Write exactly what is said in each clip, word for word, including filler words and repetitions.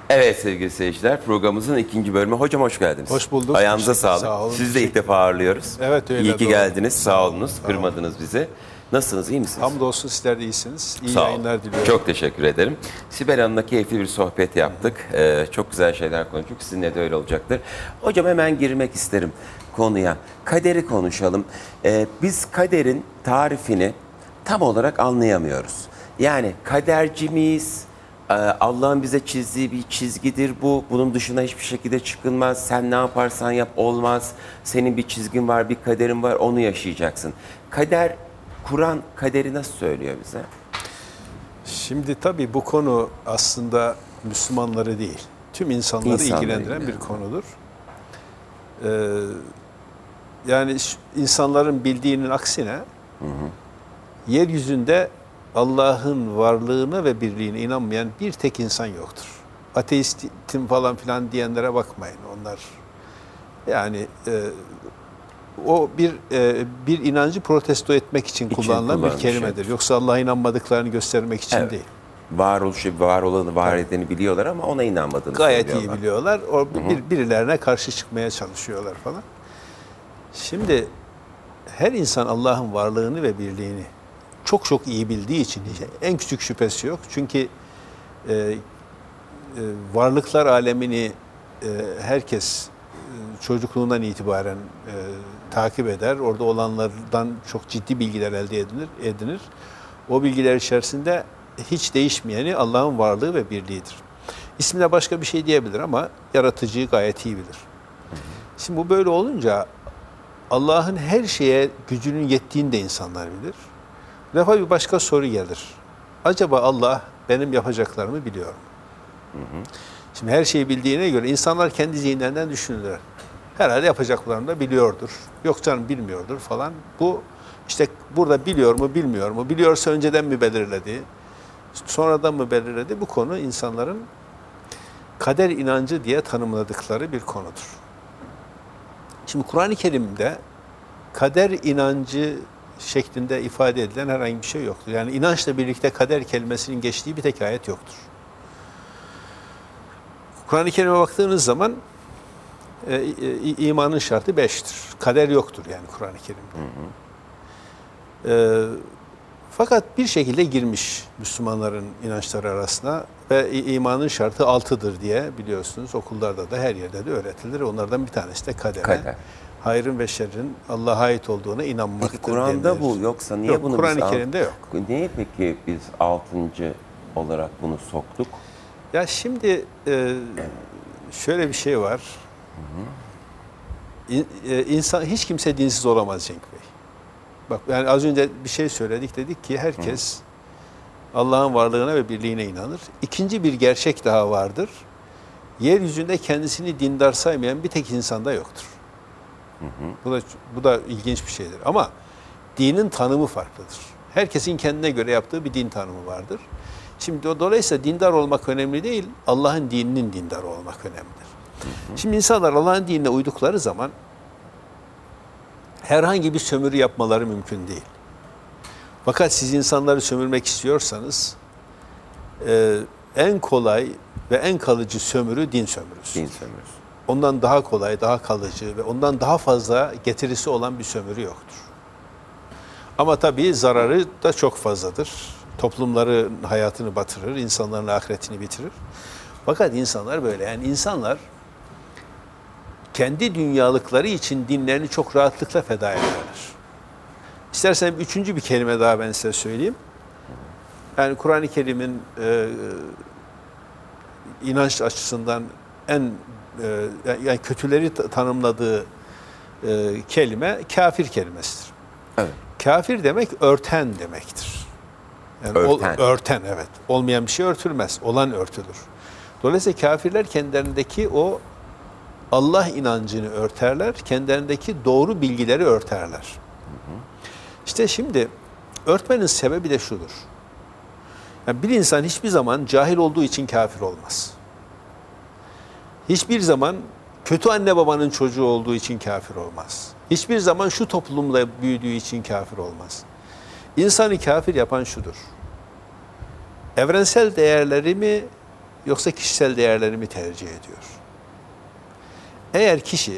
Evet sevgili seyirciler, programımızın ikinci bölümü. Hocam hoş geldiniz. Hoş bulduk. Ayağınıza sağlık. Sağ olun. Sizi de ilk defa ağırlıyoruz. Evet öyle. İyi ki doğru. geldiniz. Sağ, Sağ olunuz. Sağ Kırmadınız bizi. Nasılsınız? İyi misiniz? Hamdolsun sizler de iyisiniz. İyi Sağ olun. yayınlar diliyorum. Çok teşekkür ederim. Sibel Hanım'la keyifli bir sohbet yaptık. Ee, çok güzel şeyler konuştuk. Sizinle de öyle olacaktır. Hocam hemen girmek isterim konuya. Kaderi konuşalım. Ee, biz kaderin tarifini tam olarak anlayamıyoruz. Yani kaderci miyiz? Ee, Allah'ın bize çizdiği bir çizgidir bu. Bunun dışına hiçbir şekilde çıkılmaz. Sen ne yaparsan yap olmaz. Senin bir çizgin var, bir kaderin var, onu yaşayacaksın. Kader, Kur'an kaderi nasıl söylüyor bize? Şimdi tabii bu konu aslında Müslümanları değil, tüm insanları İnsanları ilgilendiren ilgilendiren. bir konudur. Ee, yani insanların bildiğinin aksine hı hı. yeryüzünde Allah'ın varlığına ve birliğine inanmayan bir tek insan yoktur. Ateistim falan filan diyenlere bakmayın. Onlar yani e, o bir e, bir inancı protesto etmek için, için kullanılan bir kelimedir. Şey. Yoksa Allah'a inanmadıklarını göstermek için evet. değil. Varoluşu, var olanı, var edeni biliyorlar ama ona inanmadığını Gayet söylüyorlar. iyi biliyorlar. O bir, birilerine karşı çıkmaya çalışıyorlar falan. Şimdi her insan Allah'ın varlığını ve birliğini çok çok iyi bildiği için en küçük şüphesi yok. Çünkü e, e, varlıklar alemini e, herkes e, çocukluğundan itibaren e, takip eder. Orada olanlardan çok ciddi bilgiler elde edilir. edinir. O bilgiler içerisinde hiç değişmeyeni Allah'ın varlığı ve birliğidir. İsmine başka bir şey diyebilir ama yaratıcıyı gayet iyi bilir. Şimdi bu böyle olunca Allah'ın her şeye gücünün yettiğini de insanlar bilir. Bir defa bir başka soru gelir. Acaba Allah benim yapacaklarımı biliyor mu? Hı hı. Şimdi her şeyi bildiğine göre insanlar kendi zihinlerinden düşünürler. Herhalde yapacaklarını da biliyordur. Yok canım bilmiyordur falan. Bu işte burada biliyor mu bilmiyor mu? Biliyorsa önceden mi belirledi? Sonradan mı belirledi? Bu konu insanların kader inancı diye tanımladıkları bir konudur. Şimdi Kur'an-ı Kerim'de kader inancı şeklinde ifade edilen herhangi bir şey yoktur. Yani inançla birlikte kader kelimesinin geçtiği bir tek ayet yoktur. Kur'an-ı Kerim'e baktığınız zaman e, e, imanın şartı beştir. Kader yoktur yani Kur'an-ı Kerim'de. Hı hı. E, fakat bir şekilde girmiş Müslümanların inançları arasına ve imanın şartı altıdır diye biliyorsunuz okullarda da her yerde de öğretilir. Onlardan bir tanesi de kadere. Kader. Hayrın ve şerrin Allah'a ait olduğuna inanmaktır. Peki Kur'an'da bu yoksa niye yok, bunu Kur'an-ı biz Kerim'de yok. Niye peki biz altıncı olarak bunu soktuk? Ya şimdi e, şöyle bir şey var. Hı hı. İnsan hiç kimse dinsiz olamaz Cenk Bey. Bak yani az önce bir şey söyledik, dedik ki herkes Allah'ın varlığına ve birliğine inanır. İkinci bir gerçek daha vardır. Yeryüzünde kendisini dindar saymayan bir tek insanda yoktur. Hı hı. Bu da bu da ilginç bir şeydir. Ama dinin tanımı farklıdır. Herkesin kendine göre yaptığı bir din tanımı vardır. Şimdi dolayısıyla dindar olmak önemli değil, Allah'ın dininin dindar olmak önemlidir. Hı hı. Şimdi insanlar Allah'ın dinine uydukları zaman herhangi bir sömürü yapmaları mümkün değil. Fakat siz insanları sömürmek istiyorsanız e, en kolay ve en kalıcı sömürü din sömürüsü. Din sömürüsü. Ondan daha kolay, daha kalıcı ve ondan daha fazla getirisi olan bir sömürü yoktur. Ama tabii zararı da çok fazladır. Toplumların hayatını batırır, insanların ahiretini bitirir. Fakat insanlar böyle. Yani insanlar kendi dünyalıkları için dinlerini çok rahatlıkla feda ederler. İstersen üçüncü bir kelime daha ben size söyleyeyim. Yani Kur'an-ı Kerim'in e, inanç açısından en e, yani kötüleri tanımladığı e, kelime kafir kelimesidir. Evet. Kafir demek örten demektir. Yani örten. Ol, örten evet. Olmayan bir şey örtülmez. Olan örtülür. Dolayısıyla kafirler kendilerindeki o Allah inancını örterler, kendilerindeki doğru bilgileri örterler. Hı hı. İşte şimdi örtmenin sebebi de şudur. Yani bir insan hiçbir zaman cahil olduğu için kafir olmaz. Hiçbir zaman kötü anne babanın çocuğu olduğu için kafir olmaz. Hiçbir zaman şu toplumla büyüdüğü için kafir olmaz. İnsanı kafir yapan şudur. Evrensel değerlerimi yoksa kişisel değerleri mi tercih ediyor? Eğer kişi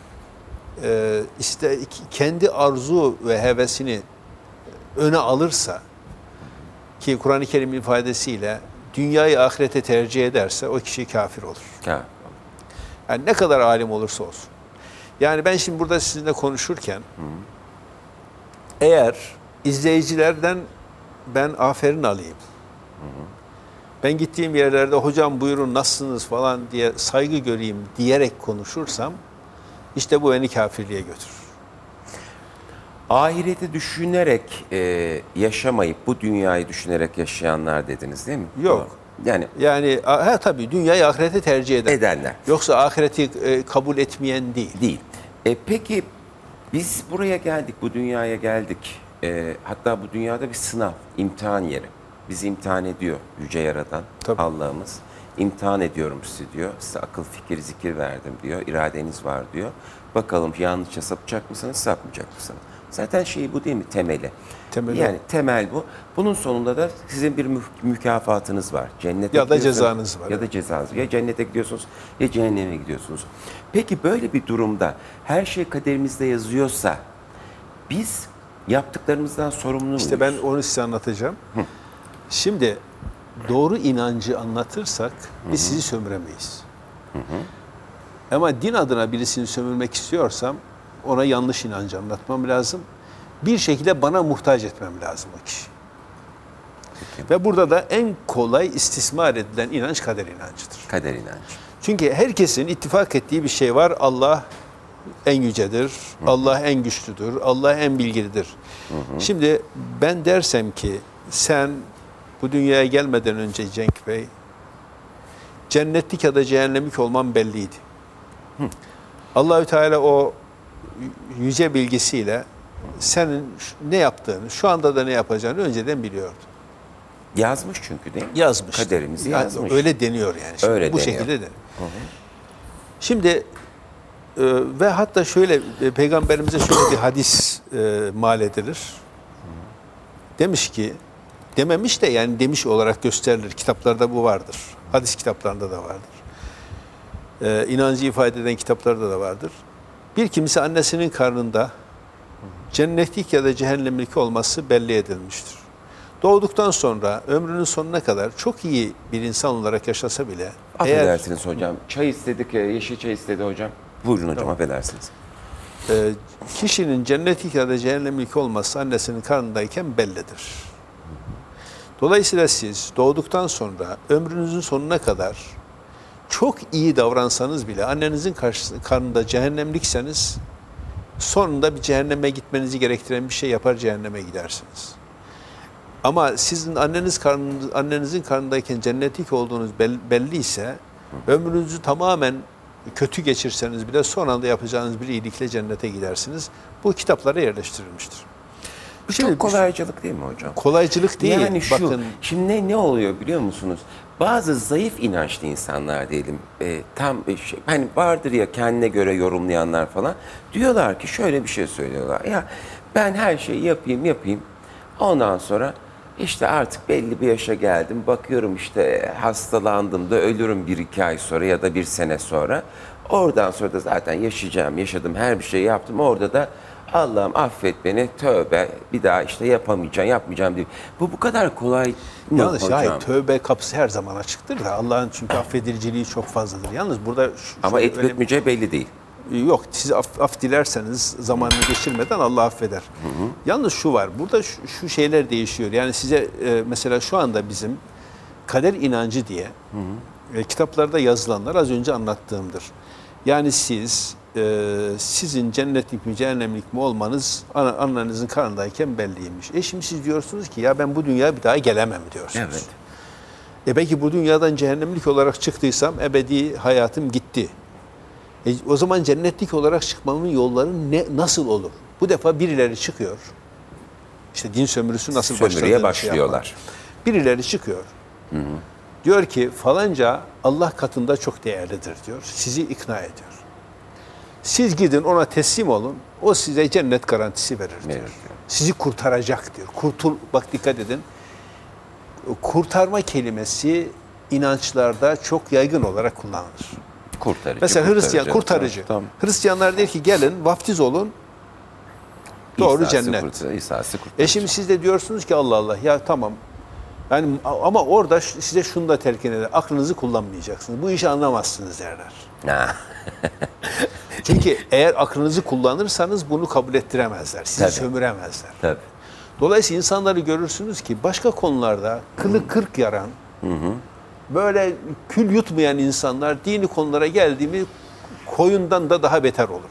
e, işte kendi arzu ve hevesini öne alırsa, ki Kur'an-ı Kerim'in ifadesiyle dünyayı ahirete tercih ederse o kişi kafir olur. Ha. Yani ne kadar alim olursa olsun. Yani ben şimdi burada sizinle konuşurken hı. eğer izleyicilerden ben aferin alayım, hı hı. ben gittiğim yerlerde hocam buyurun nasılsınız falan diye saygı göreyim diyerek konuşursam işte bu beni kafirliğe götürür. Ahireti düşünerek e, yaşamayıp bu dünyayı düşünerek yaşayanlar dediniz değil mi? Yok. Doğru. Yani yani ha tabii dünyayı ahirete tercih eder. Edenler. Yoksa ahireti e, kabul etmeyen değil. Değil. E, peki biz buraya geldik, bu dünyaya geldik. E, hatta bu dünyada bir sınav, imtihan yeri. Bizi imtihan ediyor Yüce Yaradan, Tabii. Allah'ımız. İmtihan ediyorum sizi diyor. Size akıl, fikir, zikir verdim diyor. İradeniz var diyor. Bakalım yanlışça sapacak mısınız, sapmayacak mısınız? Zaten şey bu değil mi? Temeli. Temeli yani o. temel bu. Bunun sonunda da sizin bir mü- mükafatınız var. Cennete Ya da gidiyorsunuz, cezanız var. Ya da cezanız. Ya cennete gidiyorsunuz ya cehenneme gidiyorsunuz. Peki böyle bir durumda her şey kaderimizde yazıyorsa biz yaptıklarımızdan sorumlu muyuz? İşte ben onu size anlatacağım. Hı. Şimdi doğru inancı anlatırsak biz Hı-hı. sizi sömüremeyiz. Hı-hı. Ama din adına birisini sömürmek istiyorsam ona yanlış inancı anlatmam lazım. Bir şekilde bana muhtaç etmem lazım o kişi. Peki. Ve burada da en kolay istismar edilen inanç kader inancıdır. Kader inancı. Çünkü herkesin ittifak ettiği bir şey var. Allah en yücedir, Hı-hı. Allah en güçlüdür, Allah en bilgilidir. Hı-hı. Şimdi ben dersem ki sen bu dünyaya gelmeden önce Cenk Bey cennetlik ya da cehennemlik olman belliydi. Hı. Allahü Teala o yüce bilgisiyle senin ne yaptığını, şu anda da ne yapacağını önceden biliyordu. Yazmış çünkü değil mi? Yazmış. Kaderimizi yazmış. Öyle deniyor yani. Şimdi. Öyle Bu deniyor. şekilde deniyor. Hı hı. Şimdi e, ve hatta şöyle e, Peygamberimize şöyle bir hadis e, mal edilir. Hı. Demiş ki, dememiş de yani demiş olarak gösterilir. Kitaplarda bu vardır. Hadis kitaplarında da vardır. E, inancı ifade eden kitaplarda da vardır. Bir kimse annesinin karnında cennetlik ya da cehennemlik olması belli edilmiştir. Doğduktan sonra ömrünün sonuna kadar çok iyi bir insan olarak yaşasa bile... Affedersiniz eğer, hocam. Çay istedik, yeşil çay istedi hocam. Buyurun hocam, tamam. Affedersiniz. E, kişinin cennetlik ya da cehennemlik olması annesinin karnındayken bellidir. Dolayısıyla siz doğduktan sonra ömrünüzün sonuna kadar çok iyi davransanız bile annenizin karşısında, karnında cehennemlikseniz sonunda bir cehenneme gitmenizi gerektiren bir şey yapar, cehenneme gidersiniz. Ama sizin anneniz karnınız, annenizin karnındayken cennetlik olduğunuz belli ise ömrünüzü tamamen kötü geçirseniz bile son anda yapacağınız bir iyilikle cennete gidersiniz. Bu kitaplara yerleştirilmiştir. Bu Şimdi, çok kolaycılık değil mi hocam? Kolaycılık değil. Yani şu, bakın, şimdi ne, ne oluyor biliyor musunuz? Bazı zayıf inançlı insanlar diyelim, e, tam e, şey, hani vardır ya kendine göre yorumlayanlar falan, diyorlar ki şöyle bir şey söylüyorlar. Ya ben her şeyi yapayım yapayım, ondan sonra işte artık belli bir yaşa geldim, bakıyorum işte hastalandım da ölürüm bir iki ay sonra ya da bir sene sonra. Oradan sonra da zaten yaşayacağım, yaşadım, her bir şey yaptım, orada da Allah'ım affet beni, tövbe, bir daha işte yapamayacağım, yapmayacağım diye. Bu bu kadar kolay mı Yalnız hocam? hayır, tövbe kapısı her zaman açıktır da Allah'ın çünkü affediciliği çok fazladır. Yalnız burada... Şu, Ama şu etip etmeyeceği belli değil. Yok, siz af, af dilerseniz zamanını geçirmeden Allah affeder. Hı hı. Yalnız şu var, burada şu, şu şeyler değişiyor. Yani size e, mesela şu anda bizim kader inancı diye hı hı. E, kitaplarda yazılanlar az önce anlattığımdır. Yani siz... Ee, sizin cennetlik mi cehennemlik mi olmanız annenizin karnındayken belliymiş. E şimdi siz diyorsunuz ki ya ben bu dünyaya bir daha gelemem diyorsunuz. Evet. E belki bu dünyadan cehennemlik olarak çıktıysam ebedi hayatım gitti. E o zaman cennetlik olarak çıkmamın yolları ne, nasıl olur? Bu defa birileri çıkıyor. İşte din sömürüsü nasıl başladığını Sömürüye başlıyorlar. Şey birileri çıkıyor. Hı hı. Diyor ki falanca Allah katında çok değerlidir diyor. Sizi ikna ediyor. Siz gidin ona teslim olun, o size cennet garantisi verir diyor. Evet. Sizi kurtaracak diyor. Kurtul, bak dikkat edin. Kurtarma kelimesi inançlarda çok yaygın olarak kullanılır. Kurtarıcı. Mesela Hristiyan kurtarıcı. Tamam. Hristiyanlar der ki gelin vaftiz olun. Doğru İsa'sı cennet. kurtarıcı, İsa'sı kurtarıcı. E şimdi siz de diyorsunuz ki Allah Allah ya tamam. Yani ama orada size şunu da telkin eder. Aklınızı kullanmayacaksınız. Bu işi anlamazsınız derler. Ha. Çünkü eğer aklınızı kullanırsanız bunu kabul ettiremezler. Sizi Tabii. sömüremezler. Tabii. Dolayısıyla insanları görürsünüz ki başka konularda kılı kırk yaran, hı hı. böyle kül yutmayan insanlar dini konulara geldi mi koyundan da daha beter olurlar.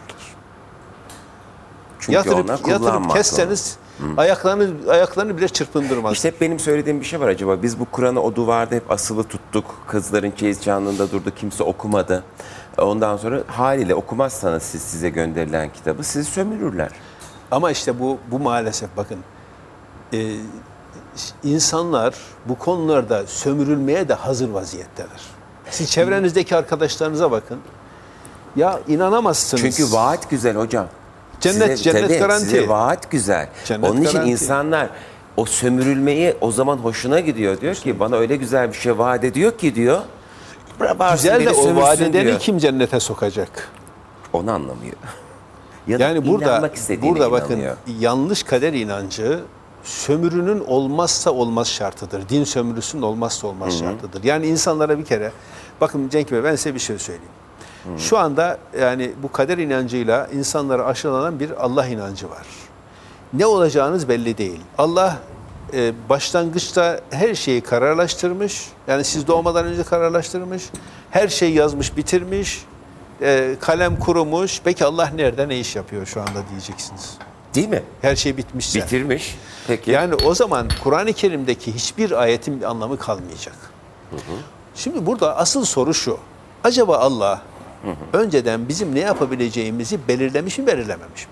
Çünkü yatırıp, ona yatırıp kullanmak kesseniz ayaklarını ayaklarını bile çırpındırmaz. İşte hep benim söylediğim bir şey var acaba. Biz bu Kur'an'ı o duvarda hep asılı tuttuk. Kızların çeyiz çanlığında durdu. Kimse okumadı. Ondan sonra haliyle okumazsanız siz size gönderilen kitabı sizi sömürürler. Ama işte bu bu maalesef bakın e, insanlar bu konularda sömürülmeye de hazır vaziyetteler. Siz çevrenizdeki arkadaşlarınıza bakın. Ya inanamazsınız. Çünkü vaat güzel hocam. Cennet, size, cennet tabii, garanti. Size vaat güzel. Cennet Onun için garanti. insanlar o sömürülmeyi o zaman hoşuna gidiyor. Diyor ki bana öyle güzel bir şey vaat ediyor ki diyor. Güzel de o vaat edeni diyor. kim cennete sokacak? Onu anlamıyor. Ya Yani burada burada bakın inanıyor. yanlış kader inancı sömürünün olmazsa olmaz şartıdır. Din sömürüsünün olmazsa olmaz Hı-hı. şartıdır. Yani insanlara bir kere bakın Cenk Bey ben size bir şey söyleyeyim. Hı-hı. Şu anda yani bu kader inancıyla insanlara aşılanan bir Allah inancı var. Ne olacağınız belli değil. Allah e, başlangıçta her şeyi kararlaştırmış. Yani siz doğmadan önce kararlaştırmış. Her şeyi yazmış, bitirmiş. E, kalem kurumuş. Peki Allah nerede ne iş yapıyor şu anda diyeceksiniz. Değil mi? Her şey bitmişse. Bitirmiş. Peki. Yani o zaman Kur'an-ı Kerim'deki hiçbir ayetin bir anlamı kalmayacak. Hı hı. Şimdi burada asıl soru şu. Acaba Allah hı hı. önceden bizim ne yapabileceğimizi belirlemiş mi, belirlememiş mi?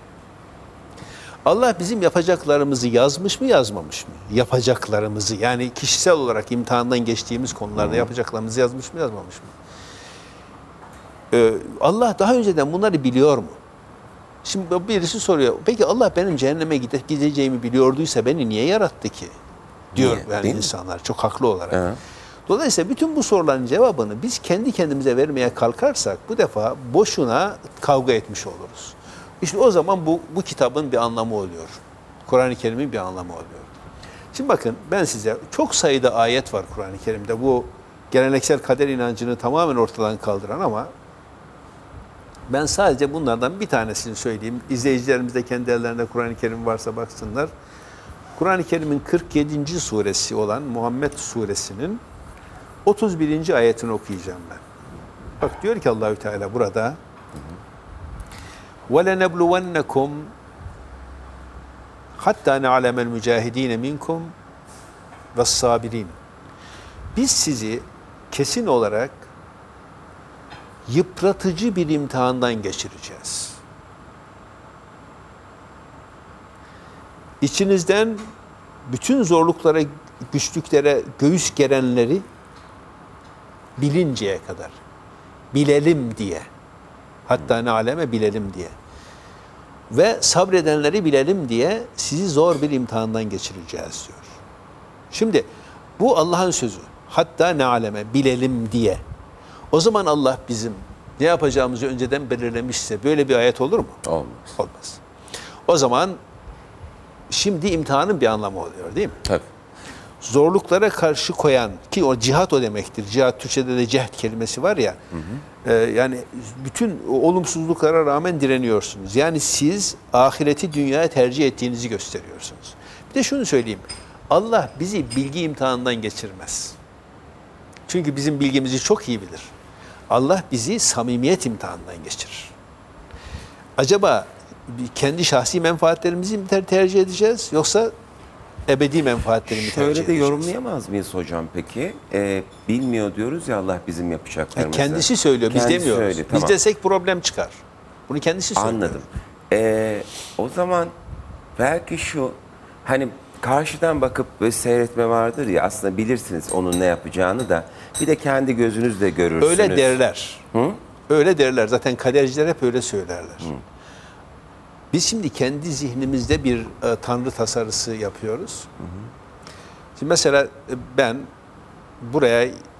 Allah bizim yapacaklarımızı yazmış mı, yazmamış mı? Yapacaklarımızı yani kişisel olarak imtihandan geçtiğimiz konularda hı hı. yapacaklarımızı yazmış mı, yazmamış mı? Ee, Allah daha önceden bunları biliyor mu? Şimdi birisi soruyor, peki Allah benim cehenneme gideceğimi biliyorduysa beni niye yarattı ki? Diyor niye? Yani insanlar mi? Çok haklı olarak. Hı. Dolayısıyla bütün bu soruların cevabını biz kendi kendimize vermeye kalkarsak bu defa boşuna kavga etmiş oluruz. İşte o zaman bu, bu kitabın bir anlamı oluyor. Kur'an-ı Kerim'in bir anlamı oluyor. Şimdi bakın ben size çok sayıda ayet var Kur'an-ı Kerim'de. Bu geleneksel kader inancını tamamen ortadan kaldıran ama ben sadece bunlardan bir tanesini söyleyeyim. İzleyicilerimiz de kendi ellerinde Kur'an-ı Kerim varsa baksınlar. Kur'an-ı Kerim'in kırk yedinci suresi olan Muhammed suresinin otuz birinci ayetini okuyacağım ben. Bak diyor ki Allahü Teala burada وَلَنَبْلُوَنَّكُمْ hatta نَعْلَمَ الْمُجَاهِد۪ينَ مِنْكُمْ وَالصَّابِر۪ينَ Biz sizi kesin olarak yıpratıcı bir imtihandan geçireceğiz. İçinizden bütün zorluklara, güçlüklere göğüs gerenleri bilinceye kadar, bilelim diye, hatta ne aleme bilelim diye ve sabredenleri bilelim diye sizi zor bir imtihandan geçireceğiz diyor. Şimdi bu Allah'ın sözü. Hatta ne aleme bilelim diye. O zaman Allah bizim ne yapacağımızı önceden belirlemişse böyle bir ayet olur mu? Olmaz. Olmaz. O zaman şimdi imtihanın bir anlamı oluyor değil mi? Tabii. Zorluklara karşı koyan ki o cihat o demektir. Cihat Türkçe'de de cehd kelimesi var ya. Hı hı. E, yani bütün olumsuzluklara rağmen direniyorsunuz. Yani siz ahireti dünyaya tercih ettiğinizi gösteriyorsunuz. Bir de şunu söyleyeyim. Allah bizi bilgi imtihanından geçirmez. Çünkü bizim bilgimizi çok iyi bilir. Allah bizi samimiyet imtihanından geçirir. Acaba kendi şahsi menfaatlerimizi mi tercih edeceğiz yoksa ebedi menfaatlerimi tercih edeceğiz? Şöyle de yorumlayamaz mıyız hocam peki? Ee, bilmiyor diyoruz ya Allah bizim yapacaklarımızı. Yani kendisi söylüyor, biz kendisi demiyoruz. Söylüyor, biz tamam. desek problem çıkar. Bunu kendisi söylüyor. Anladım. Ee, o zaman belki şu hani karşıdan bakıp böyle seyretme vardır ya aslında bilirsiniz onun ne yapacağını da bir de kendi gözünüzle görürsünüz. Öyle derler. Hı? Öyle derler. Zaten kaderciler hep öyle söylerler. Hı. Biz şimdi kendi zihnimizde bir e, tanrı tasarısı yapıyoruz. Hı hı. Şimdi mesela ben buraya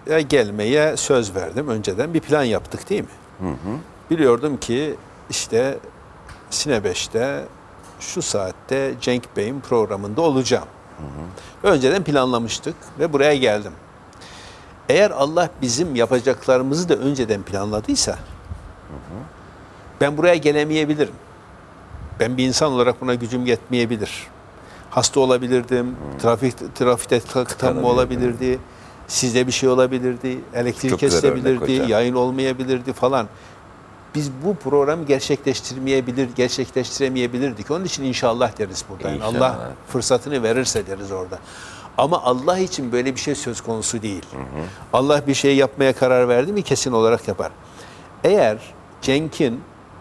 gelmeye söz verdim. Önceden bir plan yaptık değil mi? Hı hı. Biliyordum ki işte Sine beşte şu saatte Cenk Bey'in programında olacağım. Hı hı. Önceden planlamıştık ve buraya geldim. Eğer Allah bizim yapacaklarımızı da önceden planladıysa hı hı. ben buraya gelemeyebilirim. Ben bir insan olarak buna gücüm yetmeyebilir. Hasta olabilirdim, hmm. trafik trafikte tıkanma olabilirdi, sizde bir şey olabilirdi, elektrik Çok kesilebilirdi, yayın olmayabilirdi falan. Biz bu programı gerçekleştirmeyebilir, gerçekleştiremeyebilirdik. Onun için inşallah deriz burada. Yani Allah fırsatını verirse deriz orada. Ama Allah için böyle bir şey söz konusu değil. Hı hı. Allah bir şey yapmaya karar verdi mi kesin olarak yapar. Eğer Cenk'in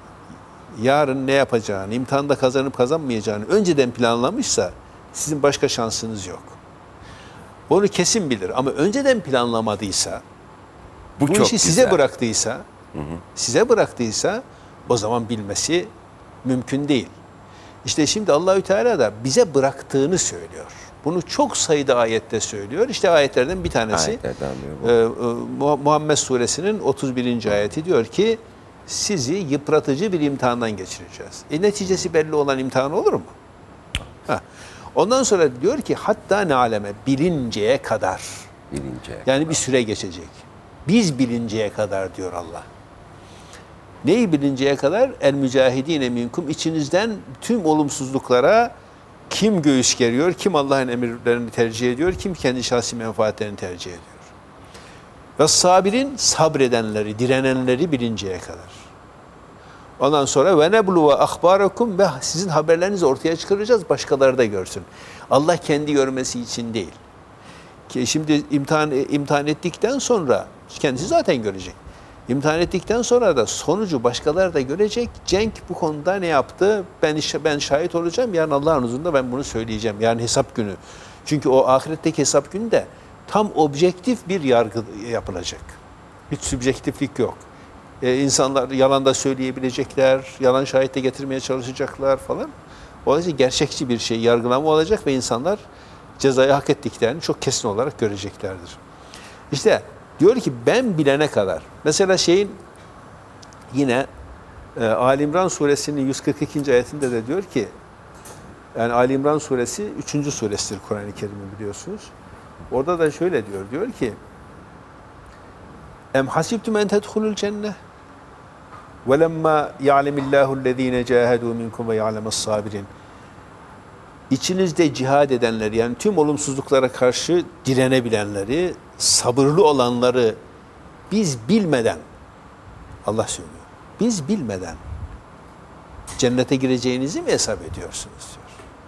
yarın ne yapacağını, imtihanda kazanıp kazanmayacağını önceden planlamışsa sizin başka şansınız yok. Onu kesin bilir ama önceden planlamadıysa, bu, bu işi size bıraktıysa, hı hı. size bıraktıysa o zaman bilmesi mümkün değil. İşte şimdi Allahü Teala da bize bıraktığını söylüyor. Bunu çok sayıda ayette söylüyor. İşte ayetlerden bir tanesi e, e, Muhammed Suresinin otuz birinci ayeti diyor ki sizi yıpratıcı bir imtihandan geçireceğiz. E, neticesi belli olan imtihan olur mu? Ha. Ondan sonra diyor ki hatta ne aleme bilinceye kadar. Bilinceye yani kadar. Bir süre geçecek. Biz bilinceye kadar diyor Allah. Neyi bilinceye kadar? El mücahidine minkum içinizden tüm olumsuzluklara kim göğüs geriyor, kim Allah'ın emirlerini tercih ediyor, kim kendi şahsi menfaatlerini tercih ediyor. Ve sabirin sabredenleri, direnenleri bilinceye kadar. Ondan sonra ve nebluve ahbarakum ve sizin haberlerinizi ortaya çıkaracağız, başkaları da görsün. Allah kendi görmesi için değil. Ki şimdi imtihan imtihan ettikten sonra kendisi zaten görecek. İmtihan ettikten sonra da sonucu başkaları da görecek. Cenk bu konuda ne yaptı? Ben ben şahit olacağım. Yarın Allah'ın huzurunda ben bunu söyleyeceğim. Yani hesap günü. Çünkü o ahiretteki hesap günü de tam objektif bir yargı yapılacak. Hiç sübjektiflik yok. Ee, insanlar yalan da söyleyebilecekler, yalan şahit de getirmeye çalışacaklar falan. Dolayısıyla gerçekçi bir şey, yargılama olacak ve insanlar cezayı hak ettiklerini çok kesin olarak göreceklerdir. İşte diyor ki ben bilene kadar, mesela şeyin yine e, Ali İmran suresinin yüz kırk ikinci ayetinde de diyor ki, yani Ali İmran suresi üçüncü suresidir Kur'an-ı Kerim'i biliyorsunuz. Orada da şöyle diyor, diyor ki Em hasibtum en tedhulul cenneh ve lemma ya'lemillahu ellezine cahadu minkum ve ya'lemas sabirin. İçinizde cihad edenleri, yani tüm olumsuzluklara karşı direnebilenleri, sabırlı olanları biz bilmeden, Allah söylüyor, biz bilmeden cennete gireceğinizi mi hesap ediyorsunuz diyor.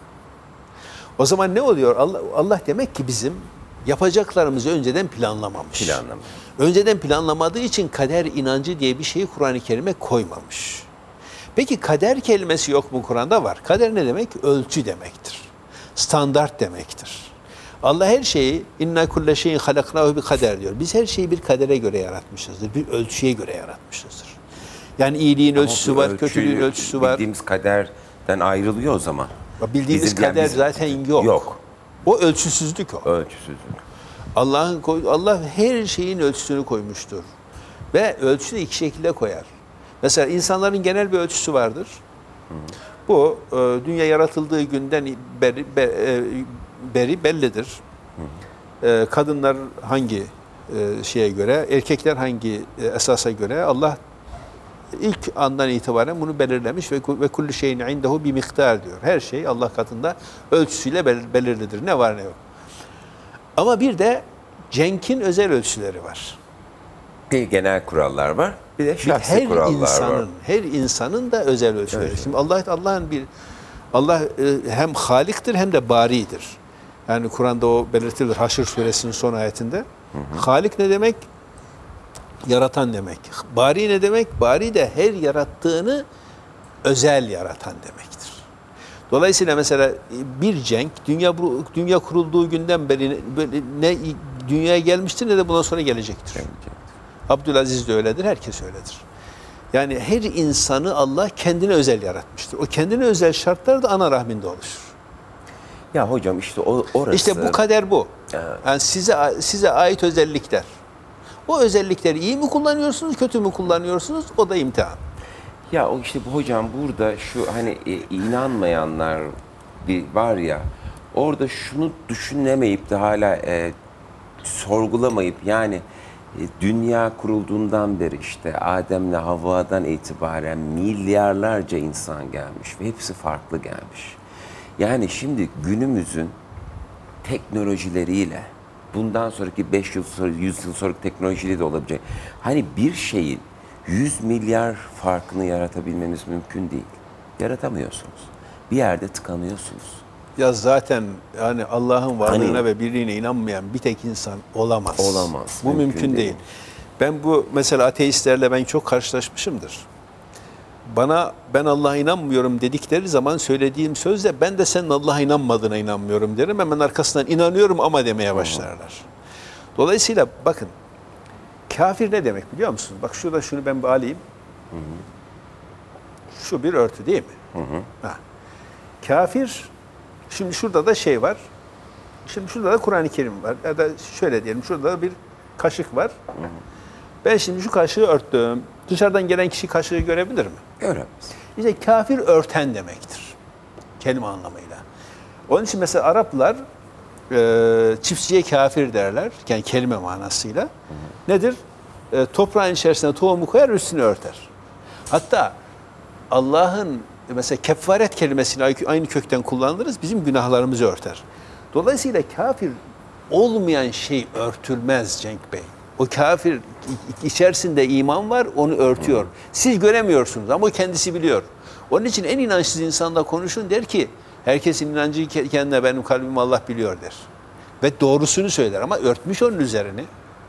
O zaman ne oluyor? Allah, Allah demek ki bizim yapacaklarımızı önceden planlamamış. Planlamamış. Önceden planlamadığı için kader inancı diye bir şeyi Kur'an-ı Kerim'e koymamış. Peki kader kelimesi yok mu Kur'an'da? Var. Kader ne demek? Ölçü demektir. Standart demektir. Allah her şeyi inna kulle şeyin halaknahu bi kader diyor. Biz her şeyi bir kadere göre yaratmışızdır. Bir ölçüye göre yaratmışızdır. Yani iyiliğin Ama ölçüsü var, ölçü, kötülüğün ölçüsü var. Bildiğimiz kaderden ayrılıyor o zaman. Bildiğimiz bizim, kader yani bizim, zaten yok. Yok. O ölçüsüzlük o. Ölçüsüzlük. Allah'ın Allah her şeyin ölçüsünü koymuştur. Ve ölçüsü de iki şekilde koyar. Mesela insanların genel bir ölçüsü vardır. Hı. Bu e, dünya yaratıldığı günden beri, be, e, beri bellidir. Hı. E, kadınlar hangi e, şeye göre, erkekler hangi e, esasa göre Allah ilk andan itibaren bunu belirlemiş ve ve kullu şeyin indehu bir miktar diyor. Her şey Allah katında ölçüsüyle belirlidir. Ne var ne yok. Ama bir de Cenk'in özel ölçüleri var. Bir genel kurallar var. Bir de şahsi her kurallar insanın, var. Her insanın da özel ölçüleri. Evet. Şimdi Allah Allah'ın bir Allah hem Halik'tir hem de Bari'dir. Yani Kur'an'da o belirtilir Haşr suresinin son ayetinde. Hı hı. Halik ne demek? Yaratan demek. Bari ne demek? Bari de her yarattığını özel yaratan demektir. Dolayısıyla mesela bir Cenk dünya dünya kurulduğu günden beri böyle ne dünyaya gelmiştir ne de bundan sonra gelecektir. Evet. Abdülaziz de öyledir, herkes öyledir. Yani her insanı Allah kendine özel yaratmıştır. O kendine özel şartlar da ana rahminde oluşur. Ya hocam işte o orası. İşte bu kader bu. Evet. Yani size size ait özellikler. O özellikleri iyi mi kullanıyorsunuz, kötü mü kullanıyorsunuz? O da imtihan. Ya o işte bu hocam burada şu hani e, inanmayanlar bir var ya, orada şunu düşünemeyip de hala e, sorgulamayıp yani e, dünya kurulduğundan beri işte Adem'le Havva'dan itibaren milyarlarca insan gelmiş ve hepsi farklı gelmiş. Yani şimdi günümüzün teknolojileriyle bundan sonraki beş yıl sonra, yüz yıl sonraki teknolojiyle de olabilecek. Hani bir şeyin yüz milyar farkını yaratabilmemiz mümkün değil. Yaratamıyorsunuz. Bir yerde tıkanıyorsunuz. Ya zaten yani Allah'ın varlığına Hani- ve birliğine inanmayan bir tek insan olamaz. Olamaz, Bu mümkün, mümkün değil. değil. Ben bu mesela ateistlerle ben çok karşılaşmışımdır. Bana ben Allah'a inanmıyorum dedikleri zaman söylediğim sözle ben de senin Allah'a inanmadığına inanmıyorum derim. Hemen arkasından inanıyorum ama demeye başlarlar. Dolayısıyla bakın kafir ne demek biliyor musunuz? Bak şurada şunu ben bir alayım. Şu bir örtü değil mi? Hı hı. Ha. Kafir, şimdi şurada da şey var. Şimdi şurada da Kur'an-ı Kerim var. Ya da şöyle diyelim, şurada da bir kaşık var. Hı hı. Ben şimdi şu kaşığı örttüm. Dışarıdan gelen kişi kaşığı görebilir mi? Göremez. İşte kafir örten demektir. Kelime anlamıyla. Onun için mesela Araplar e, çiftçiye kafir derler. Yani kelime manasıyla. Hı hı. Nedir? E, toprağın içerisine tohumu koyar, üstünü örter. Hatta Allah'ın mesela kefaret kelimesini aynı kökten kullanırız. Bizim günahlarımızı örter. Dolayısıyla kafir olmayan şey örtülmez Cenk Bey. O kafir içerisinde iman var, onu örtüyor. Siz göremiyorsunuz ama o kendisi biliyor. Onun için en inançsız insanla konuşun, der ki herkesin inancı kendine, benim kalbim Allah biliyor der. Ve doğrusunu söyler ama örtmüş onun üzerini.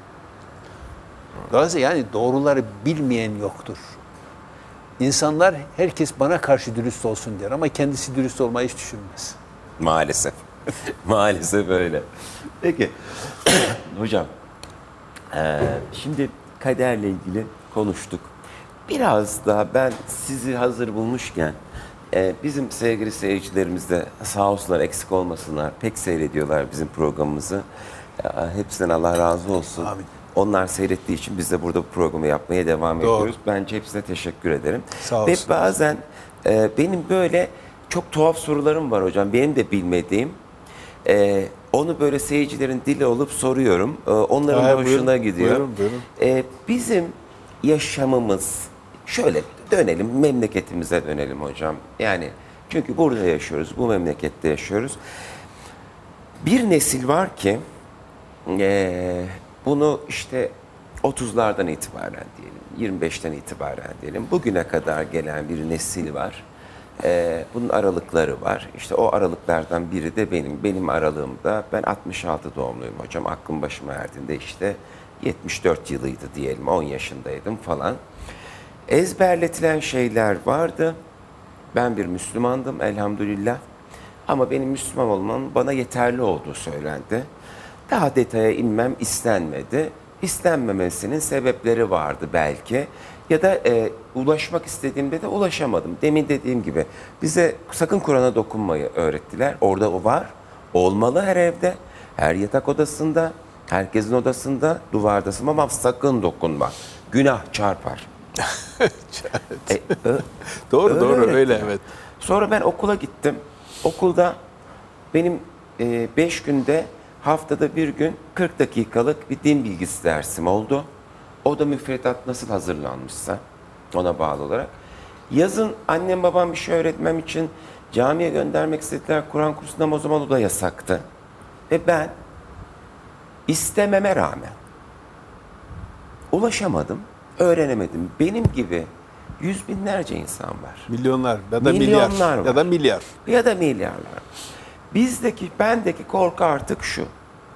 Dolayısıyla yani doğruları bilmeyen yoktur. İnsanlar herkes bana karşı dürüst olsun der ama kendisi dürüst olmayı hiç düşünmez. Maalesef. Maalesef öyle. Peki. Hocam, e, şimdi kaderle ilgili konuştuk. Biraz daha ben sizi hazır bulmuşken e, bizim sevgili seyircilerimiz de sağ olsunlar, eksik olmasınlar. Pek seyrediyorlar bizim programımızı. E, hepsinden Allah razı olsun. Amin. Onlar seyrettiği için biz de burada bu programı yapmaya devam Doğru. ediyoruz. Bence hepsine teşekkür ederim. Sağ Ve olsun. bazen e, benim böyle çok tuhaf sorularım var hocam. Benim de bilmediğim. E, onu böyle seyircilerin dili olup soruyorum. E, onların Ha, da hoşuna buyurun, gidiyor. buyurun, buyurun. E, bizim yaşamımız, şöyle dönelim, memleketimize dönelim hocam. Yani çünkü burada yaşıyoruz, bu memlekette yaşıyoruz. Bir nesil var ki e, bunu işte otuzlardan itibaren diyelim, yirmi beşten itibaren diyelim, bugüne kadar gelen bir nesil var. Ee, bunun aralıkları var. İşte o aralıklardan biri de benim. Benim aralığımda, ben altmış altı doğumluyum hocam. Aklım başıma erdiğinde işte yetmiş dört yılıydı diyelim, on yaşındaydım falan. Ezberletilen şeyler vardı. Ben bir Müslümandım elhamdülillah. Ama benim Müslüman olmam bana yeterli olduğu söylendi. Daha detaya inmem istenmedi. İstenmemesinin sebepleri vardı belki. Ya da e, ulaşmak istediğimde de ulaşamadım. Demin dediğim gibi bize sakın Kur'an'a dokunmayı öğrettiler. Orada o var. Olmalı her evde, her yatak odasında, herkesin odasında, duvardasın ama sakın dokunma. Günah çarpar. e, ö, Doğru öyle doğru öğrettiler. öyle evet. Sonra ben okula gittim. Okulda benim e, beş günde haftada bir gün kırk dakikalık bir din bilgisi dersim oldu. O da müfredat nasıl hazırlanmışsa ona bağlı olarak. Yazın annem babam bir şey öğretmem için camiye göndermek istediler. Kur'an kursuna ama o zaman o da yasaktı. Ve ben istememe rağmen ulaşamadım, öğrenemedim. Benim gibi yüz binlerce insan var. Milyonlar ya da Milyonlar milyar var. ya da milyar. Ya da milyarlar. Bizdeki, bendeki korku artık şu.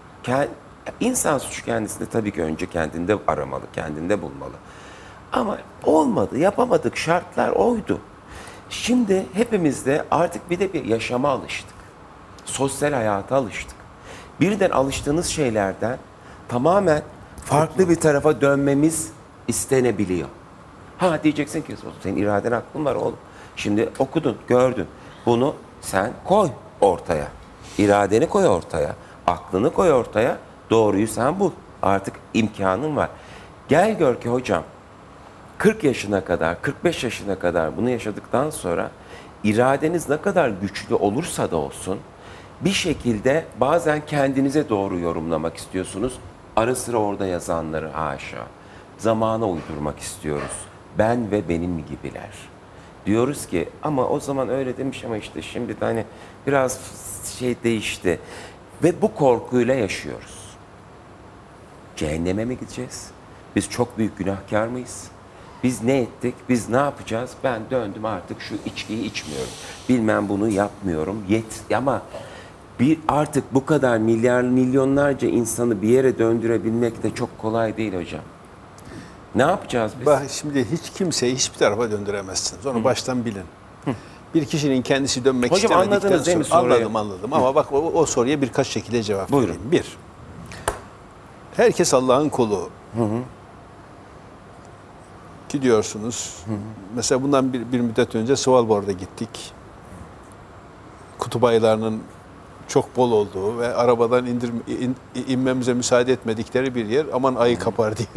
İnsan suçu kendisinde tabii ki önce kendinde aramalı, kendinde bulmalı. Ama olmadı, yapamadık, şartlar oydu. Şimdi hepimiz de artık bir de bir yaşama alıştık. Sosyal hayata alıştık. Birden alıştığınız şeylerden tamamen farklı bir tarafa dönmemiz istenebiliyor. Ha diyeceksin ki senin iraden aklın var oğlum. Şimdi okudun, gördün. Bunu sen koy ortaya. İradeni koy ortaya. Aklını koy ortaya. Doğruyu sen bul. Artık imkanın var. Gel gör ki hocam kırk yaşına kadar, kırk beş yaşına kadar bunu yaşadıktan sonra iradeniz ne kadar güçlü olursa da olsun bir şekilde bazen kendinize doğru yorumlamak istiyorsunuz. Ara sıra orada yazanları haşa. Zamana uydurmak istiyoruz. Ben ve benim gibiler. Diyoruz ki ama o zaman öyle demiş ama işte şimdi de hani biraz şey değişti. Ve bu korkuyla yaşıyoruz. Cehenneme mi gideceğiz? Biz çok büyük günahkar mıyız? Biz ne ettik? Biz ne yapacağız? Ben döndüm artık şu içkiyi içmiyorum. Bilmem bunu yapmıyorum. Yet ama bir artık bu kadar milyar milyonlarca insanı bir yere döndürebilmek de çok kolay değil hocam. Ne yapacağız biz? Bak şimdi hiç kimseyi hiçbir tarafa döndüremezsiniz. Onu Hı. baştan bilin. Hı. Bir kişinin kendisi dönmek hocam, istemedikten değil mi sonra... soruyu? Anladım anladım ama bak o, o soruya birkaç şekilde cevap Buyurun. vereyim. Bir, herkes Allah'ın kulu. Hı hı. Gidiyorsunuz. Hı hı. Mesela bundan bir, bir müddet önce Svalbard'a gittik. Kutup ayılarının çok bol olduğu ve arabadan indir, in, inmemize müsaade etmedikleri bir yer. Aman ayı kapar diye.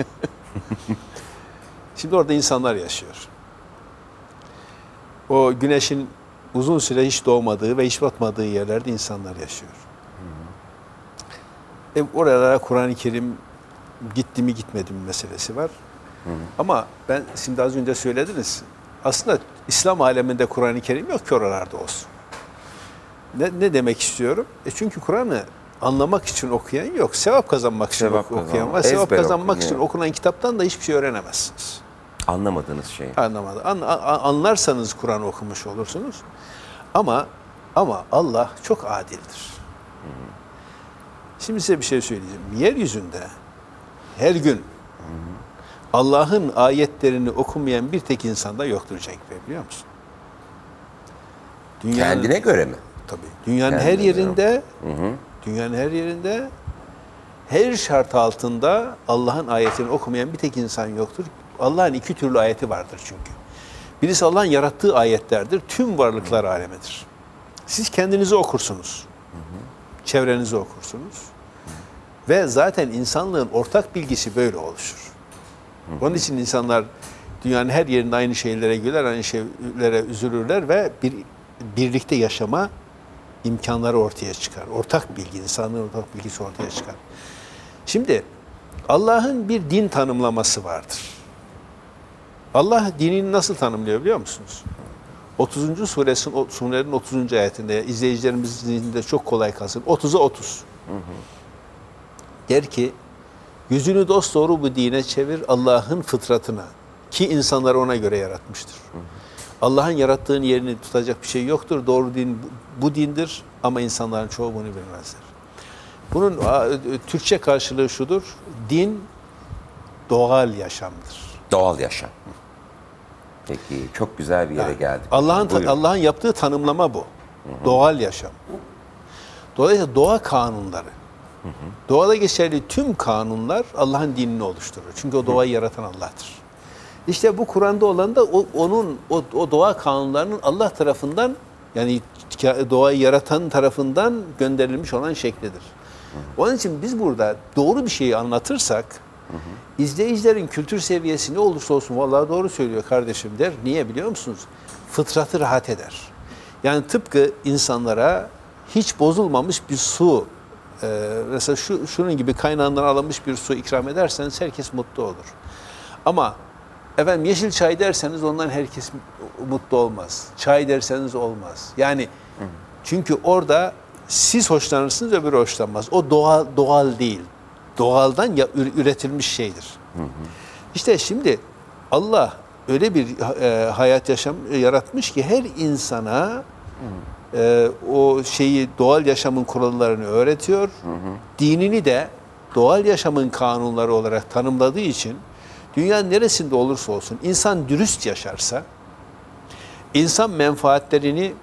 Şimdi orada insanlar yaşıyor. O güneşin uzun süre hiç doğmadığı ve hiç batmadığı yerlerde insanlar yaşıyor. Hı hı. E, oralara Kur'an-ı Kerim gitti mi gitmedi mi meselesi var. Hı hı. Ama ben şimdi az önce söylediniz. Aslında İslam aleminde Kur'an-ı Kerim yok ki oralarda olsun. Ne, ne demek istiyorum? E çünkü Kur'an'ı anlamak için okuyan yok. Sevap kazanmak için sevap okuyan kazanmak. var. Sevap kazanmak okunuyor. için okunan kitaptan da hiçbir şey öğrenemezsiniz. Anlamadığınız şeyi. Anlamadı. An, an, anlarsanız Kur'an okumuş olursunuz. Ama ama Allah çok adildir. Hı hı. Şimdi size bir şey söyleyeceğim. Yeryüzünde her gün Allah'ın ayetlerini okumayan bir tek insanda yoktur Cenk Bey, biliyor musun? Dünyanın, kendine göre mi? Tabii. Dünyanın Kendine her yerinde, hı hı. dünyanın her yerinde, her şart altında Allah'ın ayetini okumayan bir tek insan yoktur. Allah'ın iki türlü ayeti vardır çünkü. Birisi Allah'ın yarattığı ayetlerdir. Tüm varlıklar alemidir. Siz kendinizi okursunuz. Hı hı. Çevrenizi okursunuz. Hı hı. Ve zaten insanlığın ortak bilgisi böyle oluşur. Hı hı. Onun için insanlar dünyanın her yerinde aynı şeylere güler, aynı şeylere üzülürler ve bir birlikte yaşama imkanları ortaya çıkar. Ortak bilgi, insanlığın ortak bilgisi ortaya çıkar. Şimdi Allah'ın bir din tanımlaması vardır. Allah dinini nasıl tanımlıyor biliyor musunuz? otuzuncu suresinin surenin otuzuncu ayetinde, izleyicilerimizin zihninde çok kolay kalsın. otuza otuz. Hı hı. Der ki, yüzünü dosdoğru bu dine çevir, Allah'ın fıtratına, ki insanları ona göre yaratmıştır. Hı hı. Allah'ın yarattığın yerini tutacak bir şey yoktur. Doğru din bu dindir ama insanların çoğu bunu bilmezler. Bunun Türkçe karşılığı şudur: din doğal yaşamdır. Doğal yaşam. Peki, çok güzel bir yere yani, geldik. Allah'ın Allah'ın yaptığı tanımlama bu. Hı hı. Doğal yaşam. Dolayısıyla doğa kanunları. Hı hı. Doğada geçerli tüm kanunlar Allah'ın dinini oluşturur. Çünkü o doğayı hı. yaratan Allah'tır. İşte bu Kur'an'da olan da o, onun o, o doğa kanunlarının Allah tarafından, yani doğayı yaratan tarafından gönderilmiş olan şeklidir. Hı hı. Onun için biz burada doğru bir şeyi anlatırsak, hı hı, izleyicilerin kültür seviyesi ne olursa olsun vallahi doğru söylüyor kardeşim der. Niye biliyor musunuz? Fıtratı rahat eder. Yani tıpkı insanlara hiç bozulmamış bir su, e, mesela şu, şunun gibi kaynağından alınmış bir su ikram ederseniz herkes mutlu olur. Ama efendim yeşil çay derseniz ondan herkes mutlu olmaz. Çay derseniz olmaz. Yani hı hı, çünkü orada siz hoşlanırsınız, öbürü hoşlanmaz. O doğal doğal değil. Doğaldan ya, üretilmiş şeydir. Hı hı. İşte şimdi Allah öyle bir e, hayat yaşam e, yaratmış ki her insana e, o şeyi, doğal yaşamın kurallarını öğretiyor. Hı hı. Dinini de doğal yaşamın kanunları olarak tanımladığı için dünyanın neresinde olursa olsun insan dürüst yaşarsa, insan menfaatlerini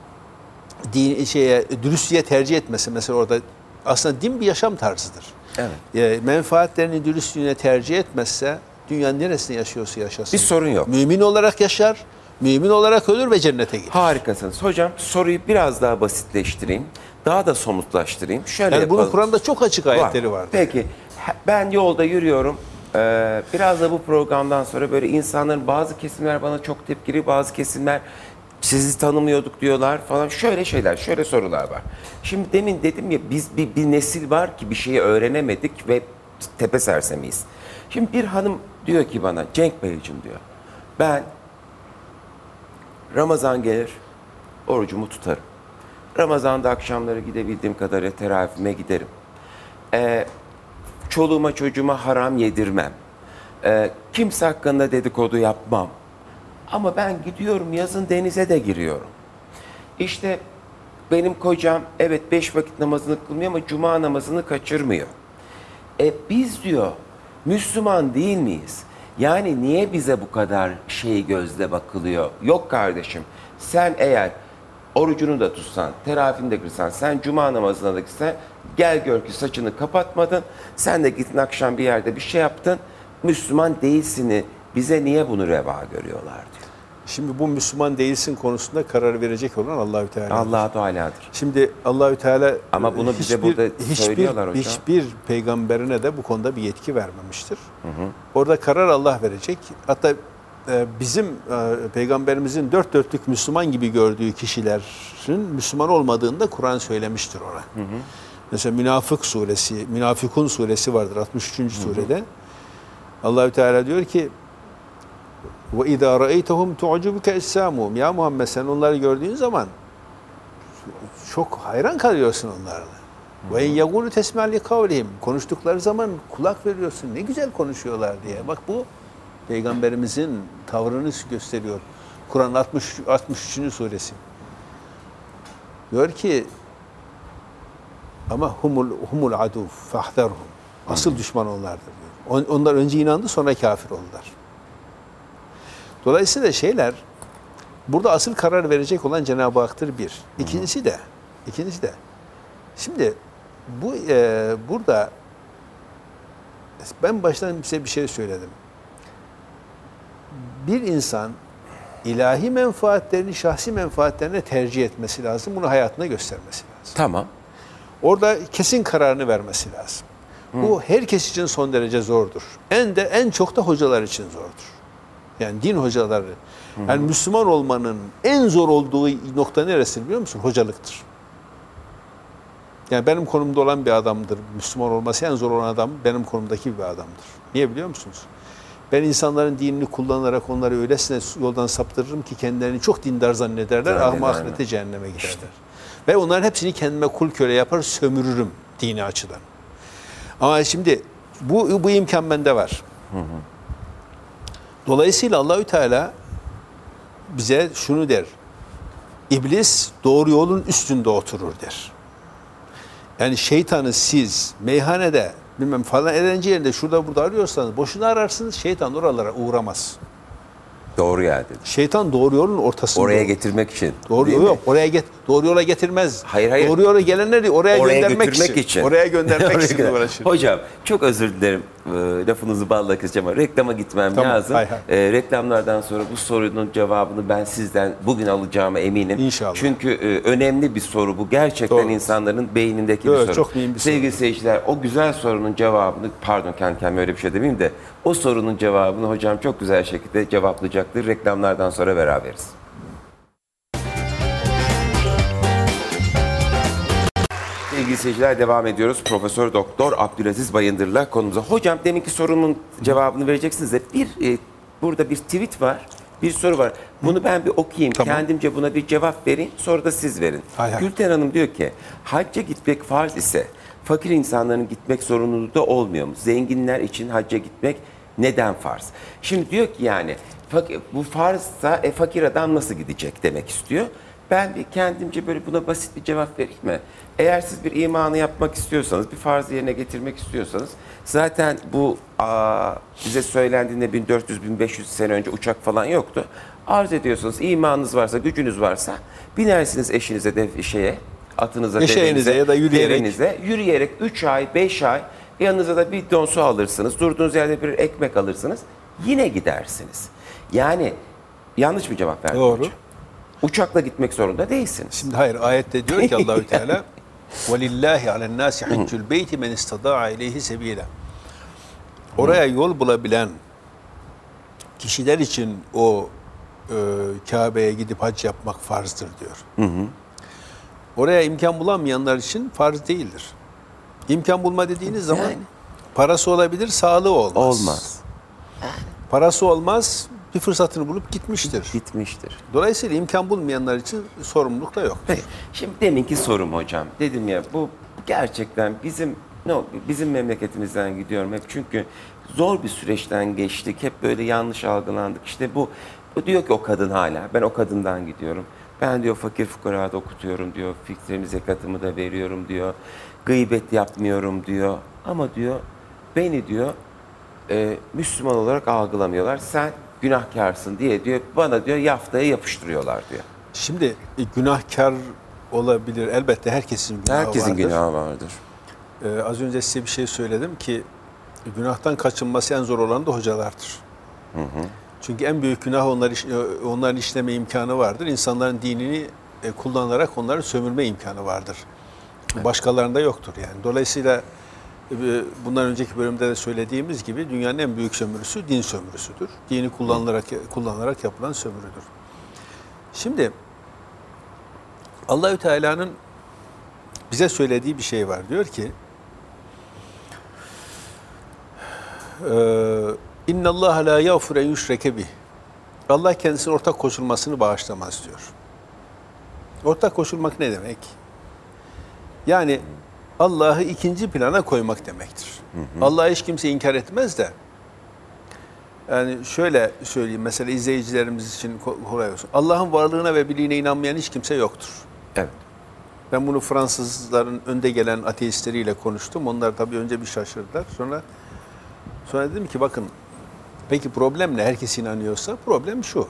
din, şeye, dürüstlüğe tercih etmesi, mesela orada aslında din bir yaşam tarzıdır. Evet. E, menfaatlerini dürüstlüğüne tercih etmezse dünyanın neresinde yaşıyorsa yaşasın. Bir sorun yok. Mümin olarak yaşar, mümin olarak ölür ve cennete gider. Harikasınız. Hocam soruyu biraz daha basitleştireyim. Daha da somutlaştırayım. Şöyle yani yapalım. bunun Kur'an'da çok açık ayetleri var. Peki ben yolda yürüyorum. Ee, biraz da bu programdan sonra böyle insanların bazı kesimler bana çok tepkili, bazı kesimler sizi tanımıyorduk diyorlar falan. Şöyle şeyler, şöyle sorular var. Şimdi demin dedim ya biz bir, bir nesil var ki bir şeyi öğrenemedik ve tepe sersemiyiz. Şimdi bir hanım diyor ki bana, Cenk Beyciğim diyor, ben Ramazan gelir, orucumu tutarım. Ramazan'da akşamları gidebildiğim kadarıyla teravihime giderim. Ee, çoluğuma çocuğuma haram yedirmem. Ee, kimse hakkında dedikodu yapmam. Ama ben gidiyorum yazın denize de giriyorum. İşte benim kocam evet beş vakit namazını kılmıyor ama cuma namazını kaçırmıyor. E biz diyor Müslüman değil miyiz? Yani niye bize bu kadar şey gözle bakılıyor? Yok kardeşim sen eğer orucunu da tutsan, teravihini de kırsan, sen cuma namazına da gitsen, gel gör ki saçını kapatmadın, sen de gittin akşam bir yerde bir şey yaptın, Müslüman değilsini bize niye bunu reva görüyorlar diyor. Şimdi bu Müslüman değilsin konusunda karar verecek olan Allahü Teala. Allah-u Teala'dır. Şimdi Allahü Teala Ama bunu bize burada söylüyorlar hocam. Hiçbir peygamberine de bu konuda bir yetki vermemiştir. Hı hı. Orada karar Allah verecek. Hatta e, bizim e, peygamberimizin dört dörtlük Müslüman gibi gördüğü kişilerin Müslüman olmadığını da Kur'an söylemiştir ona. Hı hı. Mesela Münafık suresi, Münafikun suresi vardır altmış üçüncü surede. Allahü Teala diyor ki: "Ve izâ ra'eytehum tu'cibuke ecsâmuhum." Ya Muhammed sen onları gördüğün zaman çok hayran kalıyorsun onlarla. Ve in yegûlû tesme' li kavlihim. Konuştukları zaman kulak veriyorsun. Ne güzel konuşuyorlar diye. Bak bu peygamberimizin tavrını gösteriyor. Kur'an altmış üçüncü suresi. Diyor ki ama humul humul adu fahdharhum. Asıl düşman onlardır diyor. Onlar önce inandı sonra kafir oldular. Dolayısıyla şeyler burada asıl karar verecek olan Cenab-ı Hak'tır bir. İkincisi de ikincisi de şimdi bu e, burada ben baştan size bir şey söyledim. Bir insan ilahi menfaatlerini şahsi menfaatlerine tercih etmesi lazım. Bunu hayatına göstermesi lazım. Tamam. Orada kesin kararını vermesi lazım. Hı. Bu herkes için son derece zordur. En de en çok da hocalar için zordur. Yani din hocaları. Hı hı. Yani Müslüman olmanın en zor olduğu nokta neresi biliyor musun? Hocalıktır. Yani benim konumda olan bir adamdır. Müslüman olması en zor olan adam benim konumdaki bir adamdır. Niye biliyor musunuz? Ben insanların dinini kullanarak onları öylesine yoldan saptırırım ki kendilerini çok dindar zannederler ama ahirete cehenneme giderler. İşte. Ve onların hepsini kendime kul köle yapar, sömürürüm dini açıdan. Ama şimdi bu bu imkan bende var. Hı hı. Dolayısıyla Allahü Teala bize şunu der. İblis doğru yolun üstünde oturur der. Yani şeytanı siz meyhanede bilmem falan eğlence yerinde şurada burada arıyorsanız boşuna ararsınız. Şeytan oralara uğramaz. Doğru yer dedi. Şeytan doğru yolun ortasında. Oraya getirmek için. Doğru yol yok. Oraya get doğru yola getirmez. Hayır hayır. Doğru yola gelenleri oraya, oraya göndermek için. için. Oraya göndermek için uğraşır. Hocam çok özür dilerim. E, lafınızı balla keseceğim ama reklama gitmem tamam, lazım. hay hay. E, reklamlardan sonra bu sorunun cevabını ben sizden bugün alacağıma eminim. İnşallah. Çünkü e, önemli bir soru bu. Gerçekten Doğru. insanların beynindeki Doğru, bir soru. çok mühim bir Sevgili soru. seyirciler o güzel sorunun cevabını pardon kendi kendime öyle bir şey demeyeyim de o sorunun cevabını hocam çok güzel şekilde cevaplayacaktır. Reklamlardan sonra beraberiz. Sevgili seyirciler devam ediyoruz. Profesör Doktor Abdülaziz Bayındır'la konumuza. Hocam deminki sorunun cevabını vereceksiniz de bir e, burada bir tweet var. Bir soru var. Bunu ben bir okuyayım. Tamam. Kendimce buna bir cevap vereyim. Sonra da siz verin. Hay hay. Gülten Hanım diyor ki hacca gitmek farz ise fakir insanların gitmek zorunluluğu da olmuyor mu? Zenginler için hacca gitmek neden farz? Şimdi diyor ki yani bu farzsa e, fakir adam nasıl gidecek demek istiyor. Ben bir kendimce böyle buna basit bir cevap vereyim mi? Eğer siz bir imanı yapmak istiyorsanız, bir farzı yerine getirmek istiyorsanız zaten bu aa, bize söylendiğinde bin dört yüz bin beş yüz sene önce uçak falan yoktu. Arz ediyorsunuz, imanınız varsa, gücünüz varsa binersiniz eşinize de şeye, atınıza, eşeğinize ya da yürüyerek. devenize, yürüyerek üç ay, beş ay yanınıza da bir don su alırsınız, durduğunuz yerde bir ekmek alırsınız, yine gidersiniz. Yani yanlış bir cevap verdim Doğru. hocam. Uçakla gitmek zorunda değilsiniz. Şimdi hayır ayette diyor ki Allahü Teala وَلِلَّهِ عَلَى النَّاسِ حِجُّ الْبَيْتِ مَنْ اِسْتَضَاعَ اِلَيْهِ سَب۪يلًا Oraya yol bulabilen kişiler için o e, Kabe'ye gidip hac yapmak farzdır diyor. Hı hı. Oraya imkan bulamayanlar için farz değildir. İmkan bulma dediğiniz zaman Yani. parası olabilir, sağlığı olmaz. Olmaz. Parası olmaz, bir fırsatını bulup gitmiştir. Gitmiştir. Dolayısıyla imkan bulmayanlar için sorumluluk da yok. Peki, şimdi deminki sorum hocam. Dedim ya bu gerçekten bizim no, bizim memleketimizden gidiyorum hep. Çünkü zor bir süreçten geçtik. Hep böyle yanlış algılandık. İşte bu, bu diyor ki o kadın hala. Ben o kadından gidiyorum. Ben diyor fakir fukarada okutuyorum diyor. Fitremi zekatımı da veriyorum diyor. Gıybet yapmıyorum diyor. Ama diyor beni diyor e, Müslüman olarak algılamıyorlar. Sen günahkarsın diye diyor bana diyor yaftaya yapıştırıyorlar diyor. Şimdi e, günahkar olabilir. Elbette herkesin günahı Herkesin vardır. günahı vardır. Ee, az önce size bir şey söyledim ki günahtan kaçınması en zor olan da hocalardır. Hı hı. Çünkü en büyük günah onlar iş- onların işleme imkanı vardır. İnsanların dinini e, kullanarak onları sömürme imkanı vardır. Evet. Başkalarında yoktur yani. Dolayısıyla e, bundan önceki bölümde de söylediğimiz gibi dünyanın en büyük sömürüsü din sömürüsüdür. Dini kullanılarak kullanarak yapılan sömürüdür. Şimdi Allahü Teala'nın bize söylediği bir şey var. Diyor ki İnna Allah la yağfir en yüşreke bih. Allah kendisine ortak koşulmasını bağışlamaz diyor. Ortak koşulmak ne demek? Yani Allah'ı ikinci plana koymak demektir. Allah'ı hiç kimse inkar etmez de. Yani şöyle söyleyeyim mesela izleyicilerimiz için kolay olsun. Allah'ın varlığına ve birliğine inanmayan hiç kimse yoktur. Evet. Ben bunu Fransızların önde gelen ateistleriyle konuştum. Onlar tabii önce bir şaşırdılar. Sonra sonra dedim ki bakın peki problem ne? Herkes inanıyorsa problem şu.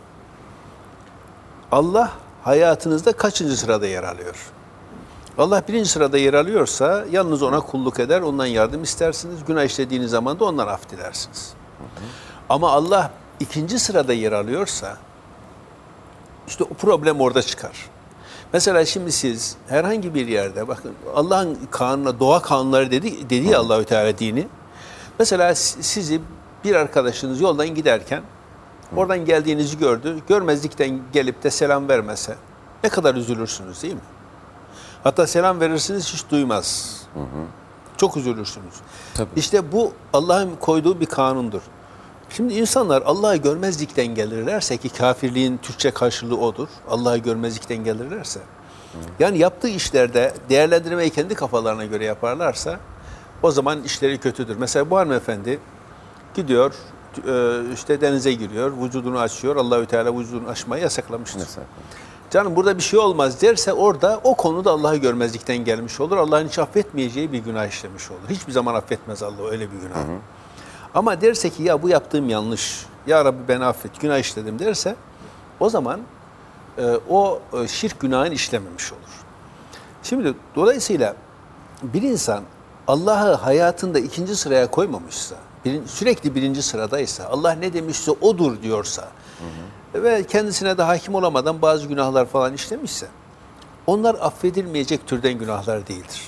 Allah hayatınızda kaçıncı sırada yer alıyor? Allah birinci sırada yer alıyorsa yalnız ona kulluk eder, ondan yardım istersiniz. Günah işlediğiniz zaman da ondan af dilersiniz. Hı hı. Ama Allah ikinci sırada yer alıyorsa işte o problem orada çıkar. Mesela şimdi siz herhangi bir yerde bakın Allah'ın kanuna, doğa kanunları dedi, dedi ya Allahü Teala dini. Mesela sizi bir arkadaşınız yoldan giderken oradan geldiğinizi gördü. Görmezlikten gelip de selam vermese ne kadar üzülürsünüz değil mi? Hatta selam verirsiniz hiç duymaz. Hı hı. Çok üzülürsünüz. Tabii. İşte bu Allah'ın koyduğu bir kanundur. Şimdi insanlar Allah'ı görmezlikten gelirlerse ki kafirliğin Türkçe karşılığı odur. Allah'ı görmezlikten gelirlerse. Hı. Yani yaptığı işlerde değerlendirmeyi kendi kafalarına göre yaparlarsa o zaman işleri kötüdür. Mesela bu hanımefendi gidiyor işte denize giriyor, vücudunu açıyor. Allahü Teala vücudunu açmayı yasaklamıştır. Mesela. Canım burada bir şey olmaz derse orada o konuda Allah'ı görmezlikten gelmiş olur. Allah'ın hiç affetmeyeceği bir günah işlemiş olur. Hiçbir zaman affetmez Allah öyle bir günah. Hı hı. Ama derse ki ya bu yaptığım yanlış, ya Rabbi beni affet, günah işledim derse o zaman e, o e, şirk günahını işlememiş olur. Şimdi dolayısıyla bir insan Allah'ı hayatında ikinci sıraya koymamışsa, bir, sürekli birinci sıradaysa, Allah ne demişse odur diyorsa hı hı. ve kendisine de hakim olamadan bazı günahlar falan işlemişse, onlar affedilmeyecek türden günahlar değildir.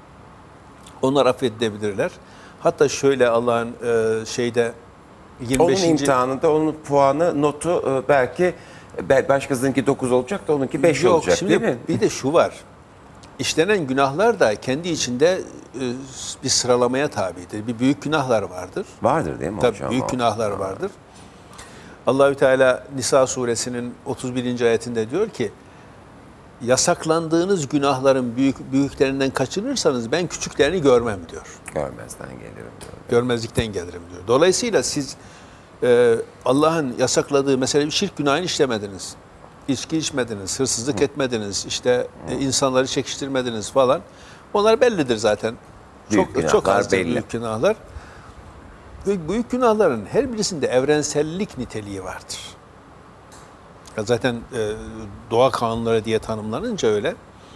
Onlar affedilebilirler. Hatta şöyle Allah'ın e, şeyde yirmi beşinci Onun imtihanında onun puanı, notu e, belki başkasınınki dokuz olacak da onunki beş Yok, olacak şimdi değil mi? Bir de şu var. İşlenen günahlar da kendi içinde e, bir sıralamaya tabidir. Bir büyük günahlar vardır. Vardır değil mi Tabii hocam? büyük günahlar vardır. Allahü Teala Nisa suresinin otuz birinci ayetinde diyor ki yasaklandığınız günahların büyük büyüklerinden kaçınırsanız ben küçüklerini görmem diyor. Görmezden gelirim diyor. Görmezlikten gelirim diyor. Dolayısıyla siz e, Allah'ın yasakladığı mesela bir şirk günahını işlemediniz. İçki içmediniz, hırsızlık Hı. etmediniz, işte e, insanları çekiştirmediniz falan. Onlar bellidir zaten. Büyük çok çok azdır belli. büyük günahlar. Ve büyük günahların her birisinde evrensellik niteliği vardır. Zaten e, doğa kanunları diye tanımlanınca öyle.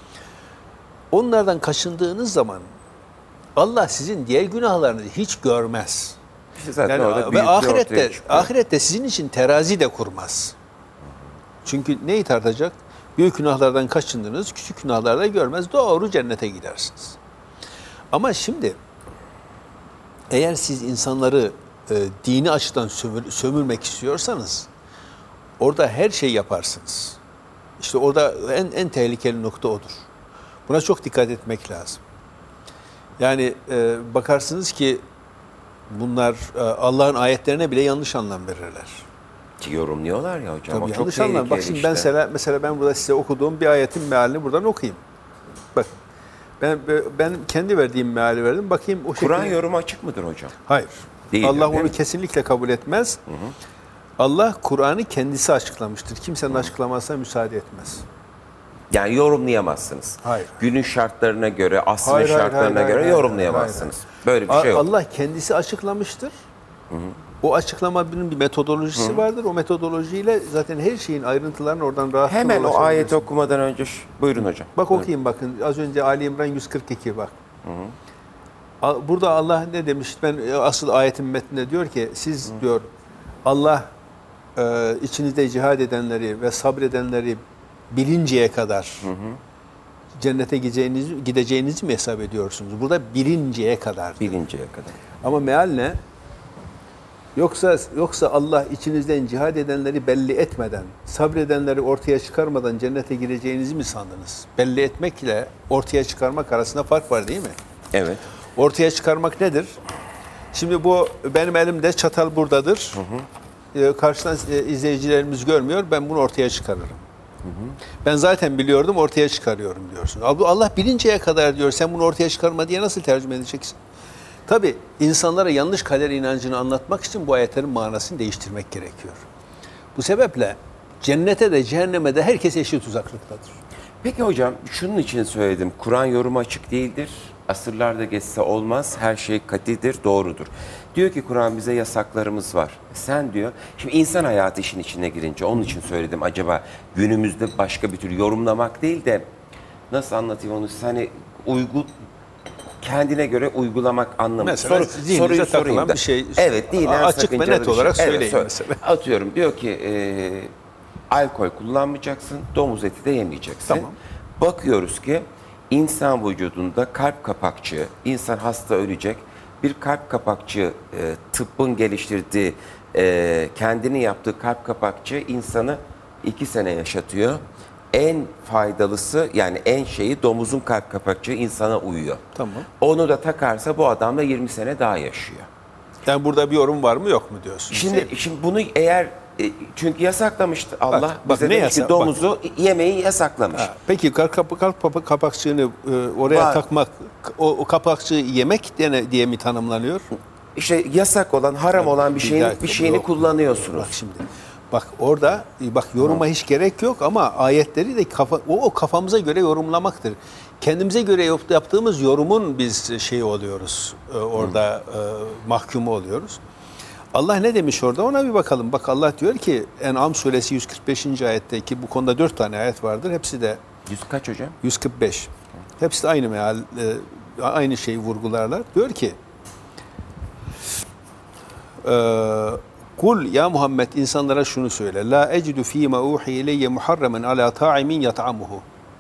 Onlardan kaçındığınız zaman Allah sizin diğer günahlarınızı hiç görmez. İşte zaten yani, orada ve ahirette çıkıyor. ahirette sizin için terazi de kurmaz. Çünkü neyi tartacak? Büyük günahlardan kaçındınız, küçük günahlarda görmez. Doğru cennete gidersiniz. Ama şimdi eğer siz insanları e, dini açıdan sömür, sömürmek istiyorsanız orada her şey yaparsınız. İşte orada en, en tehlikeli nokta odur. Buna çok dikkat etmek lazım. Yani e, bakarsınız ki bunlar e, Allah'ın ayetlerine bile yanlış anlam verirler. Ki yorumluyorlar ya hocam. Tabii o çok yanlış anlam. Bak tehlikeli şimdi işte. ben mesela, mesela ben burada size okuduğum bir ayetin mealini buradan okuyayım. Bak ben ben kendi verdiğim meali verdim. Bakayım o şekilde. Kur'an yorumu açık mıdır hocam? Hayır. Değil, Allah değil onu mi? kesinlikle kabul etmez. Hı hı. Allah Kur'an'ı kendisi açıklamıştır. Kimsenin hı. açıklamasına müsaade etmez. Yani yorumlayamazsınız. Hayır. Günün şartlarına göre, asrın hayır, hayır, şartlarına hayır, göre hayır, yorumlayamazsınız. hayır, hayır. Böyle bir şey yok. Allah kendisi açıklamıştır. Hı hı. O açıklamanın bir metodolojisi hı. vardır. O metodolojiyle zaten her şeyin ayrıntılarını oradan rahatlıkla Hemen o ayeti ulaşabilirsiniz. okumadan önce şu, buyurun hocam. Bak Buyurun. okuyayım bakın. Az önce Ali İmran yüz kırk iki bak. Hı hı. Burada Allah ne demiş? Ben asıl ayetin metninde diyor ki siz hı. diyor Allah e, içinizde cihad edenleri ve sabredenleri bilinceye kadar hı hı. cennete gideceğinizi, gideceğinizi mi hesap ediyorsunuz? Burada bilinceye kadar. Bilinceye kadar. Ama meal ne? Yoksa yoksa Allah içinizden cihad edenleri belli etmeden, sabredenleri ortaya çıkarmadan cennete gireceğinizi mi sandınız? Belli etmekle ortaya çıkarmak arasında fark var değil mi? Evet. Ortaya çıkarmak nedir? Şimdi bu benim elimde çatal buradadır. Hı hı. Ee, karşıdan izleyicilerimiz görmüyor. Ben bunu ortaya çıkarırım. Hı hı. Ben zaten biliyordum, ortaya çıkarıyorum diyorsun. Allah bilinceye kadar diyor. Sen bunu ortaya çıkarma diye nasıl tercüme edeceksin? Tabii insanlara yanlış kader inancını anlatmak için bu ayetlerin manasını değiştirmek gerekiyor. Bu sebeple cennete de cehenneme de herkes eşit uzaklıktadır. Peki hocam şunun için söyledim. Kur'an yorumu açık değildir. Asırlarda geçse olmaz. Her şey katidir, doğrudur. Diyor ki Kur'an bize yasaklarımız var. Sen diyor, şimdi insan hayatı işin içine girince onun için söyledim. Acaba günümüzde başka bir tür yorumlamak değil de nasıl anlatayım onu? Hani uygu kendine göre uygulamak anlamı. Mesela Soru, soruyu sorayım da. Bir şey, evet, değil. Açık ve net olarak şey. söyleyin Evet, mesela. Atıyorum diyor ki e, alkol kullanmayacaksın, domuz eti de yemeyeceksin. Tamam. Bakıyoruz ki insan vücudunda kalp kapakçığı, insan hasta ölecek, bir kalp kapakçığı e, tıbbın geliştirdiği, e, kendini yaptığı kalp kapakçığı insanı iki sene yaşatıyor. En faydalısı yani en şeyi domuzun kalp kapakçığı insana uyuyor. Tamam. Onu da takarsa bu adam da yirmi sene daha yaşıyor. Yani burada bir yorum var mı yok mu diyorsun? Şimdi Sen... şimdi bunu eğer e, çünkü yasaklamıştı Allah bak, bak, bize ne demiş ki yasa- domuzu bak. yemeği yasaklamış. Ha, peki kalp, kalp, kalp kapakçığını e, oraya Var. takmak, o, o kapakçığı yemek diye, diye mi tanımlanıyor? İşte yasak olan, haram olan bir şeyin dakika, bir şeyini yok. kullanıyorsunuz. Bak şimdi. Bak orada bak yoruma hiç gerek yok ama ayetleri de kafa, o, o kafamıza göre yorumlamaktır. Kendimize göre yap- yaptığımız yorumun biz şey oluyoruz. E, orada e, mahkumu oluyoruz. Allah ne demiş orada ona bir bakalım. Bak Allah diyor ki En'am suresi yüz kırk beşinci ayette ki bu konuda dört tane ayet vardır. Hepsi de Yüz kaç hocam? yüz kırk beş. Hepsi de aynı meal, e, aynı şeyi vurgularlar. Diyor ki e, Kul ya Muhammed insanlara şunu söyle. La ecidu fîmâ uhi ileyye muharremen alâ ta'imin yat'amuhu.